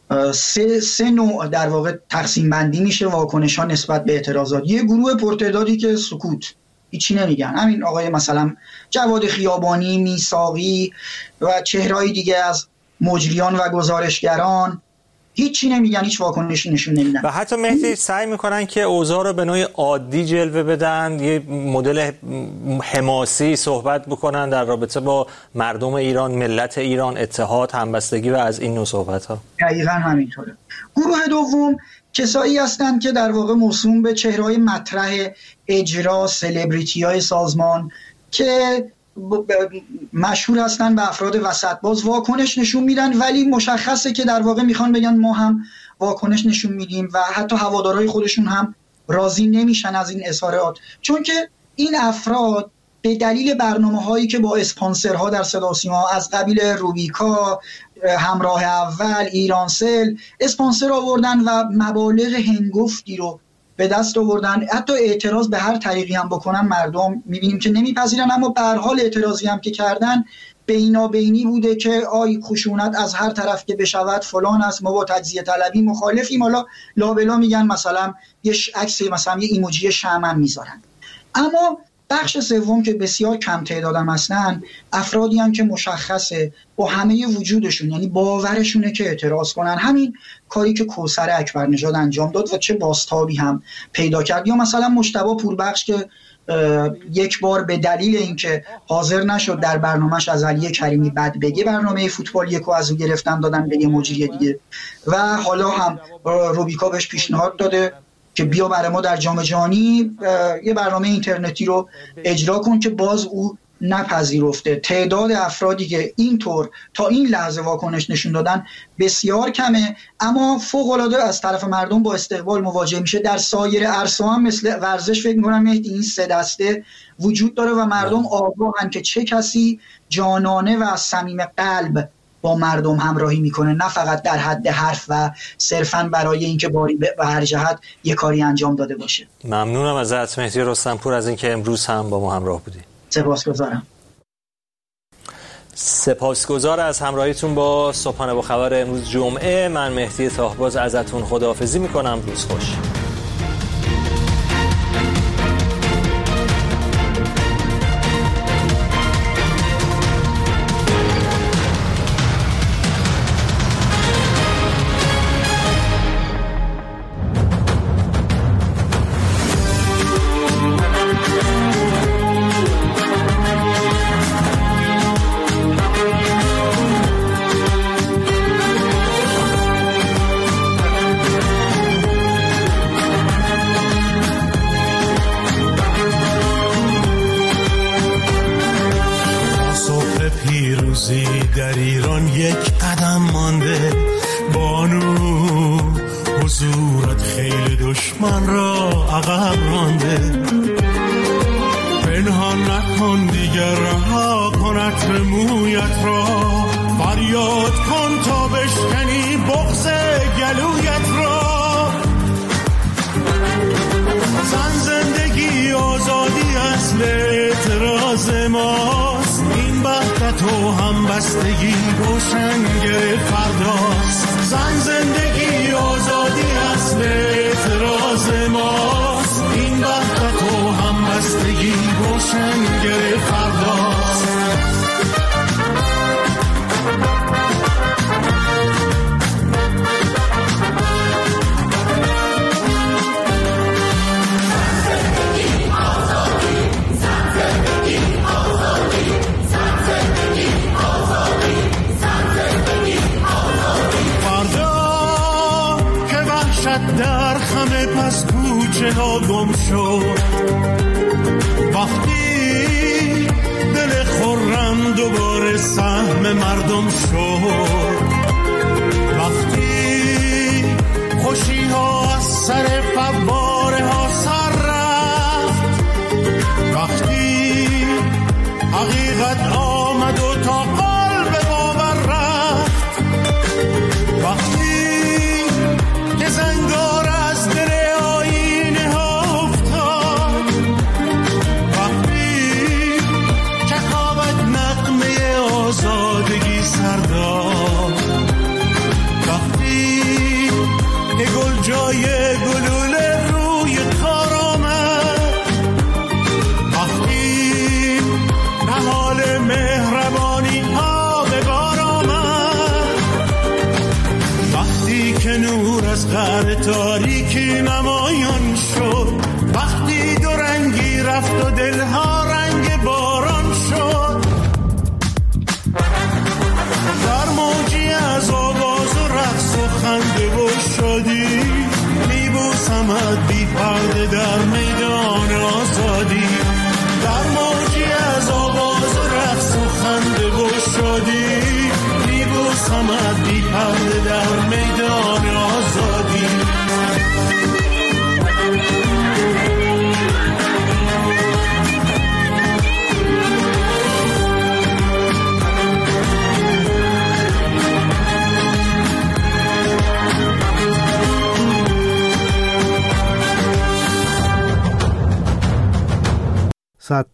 سه نوع در واقع تقسیم بندی میشه واکنش ها نسبت به اعتراضات. یه گروه پرتعدادی که سکوت، هیچی نمیگن، همین آقای مثلا جواد خیابانی، میثاقی و چهرهای دیگه از مجریان و گزارشگران هیچی نمیگن، هیچ واکنشی نشون نمیدن و حتی مهدی سعی میکنن که اوضاع رو به نوعی عادی جلوه بدن، یه مدل حماسی صحبت بکنن در رابطه با مردم ایران، ملت ایران، اتحاد، همبستگی و از این نوع صحبت ها. دقیقاً همینطوره. گروه دوم کسایی هستن که در واقع موسوم به چهرهای مطرح اجرا، سلبریتی های سازمان که مشهور هستن به افراد وسط باز، واکنش نشون میدن ولی مشخصه که در واقع میخوان بگن ما هم واکنش نشون میدیم و حتی هوادارهای خودشون هم راضی نمیشن از این اظهارات، چون که این افراد به دلیل برنامه هایی که با اسپانسرها در صدا و سیما از قبیل روبیکا، همراه اول، ایرانسل اسپانسر آوردن و مبالغ هنگفتی رو به دست آوردن. حتی اعتراض به هر طریقی هم بکنن مردم میبینیم که نمیپذیرن، اما به هر حال اعتراضی هم که کردن بینابینی بوده که آی خشونت از هر طرف که بشود فلان است، ما با تجزیه طلبی مخالفیم. حالا لابلا میگن مثلا یه عکس، مثلا یه ایموجی شمع هم میذارن. اما بخش سوم که بسیار کم تعدادم هستن، افرادی هم که مشخصه با همه وجودشون، یعنی باورشونه که اعتراض کنن، همین کاری که کوثر اکبرنژاد انجام داد و چه بازتابی هم پیدا کرد، یا مثلا مجتبی پوربخش که یک بار به دلیل اینکه حاضر نشد در برنامه‌اش از علی کریمی بد بگه، برنامه فوتبال یکو از او گرفتن دادن به یه مجری دیگه و حالا هم روبیکا بهش پیشنهاد داده که بیا برای ما در جام جهانی یه برنامه اینترنتی رو اجرا کن، که باز او نپذیرفته. تعداد افرادی که اینطور تا این لحظه واکنش نشون دادن بسیار کمه، اما فوق‌العاده از طرف مردم با استقبال مواجه میشه. در سایر عرصه هم مثل ورزش فکر می‌کنم این سه دسته وجود داره و مردم آگاهن که چه کسی جانانه و از صمیم قلب با مردم همراهی میکنه، نه فقط در حد حرف و صرفاً برای اینکه باری به هر جهت یه کاری انجام داده باشه. ممنونم ازت مهدی رستمپور از اینکه امروز هم با ما همراه بودی. سپاسگزارم. سپاسگزار از همراهیتون با صبحانه با خبر امروز جمعه. من مهدی طاهباز ازتون خداحافظی میکنم. روز خوش. در ایران یک قدم مانده، بانو حضورت خیلی دشمن را عقب رانده. پنهان نکن دیگر، رها کن عطر مویت را، فریاد کن تا بشکنی بغض گلویت را. زن زندگی آزادی اصل اعتراض ماست، این وحدت و همبستگی روشنگر فرداست. زن زندگی آزادی اصل اعتراض ماست، این وحدت و همبستگی روشنگر فرداست. در خم پس کوچه ها گم شد، وقتی دل خرم دوباره سهم مردم شد، وقتی خوشی ها از سر فواره ها سر رفت، وقتی حقیقت آمد و تا قلب باور رفت، وقتی زنگار از دل آینه ها افتاد، وقتی که خوابت نغمه آزاد مهربانی ها به بار آمد، وقتی که نور از قعر تاریکی نمایان شد، وقتی دو رنگی رفت و دلها رنگ باران شد، در موجی از آواز و رقص و خنده و شادی میبوسمت بی پرده در میدان آزادی، در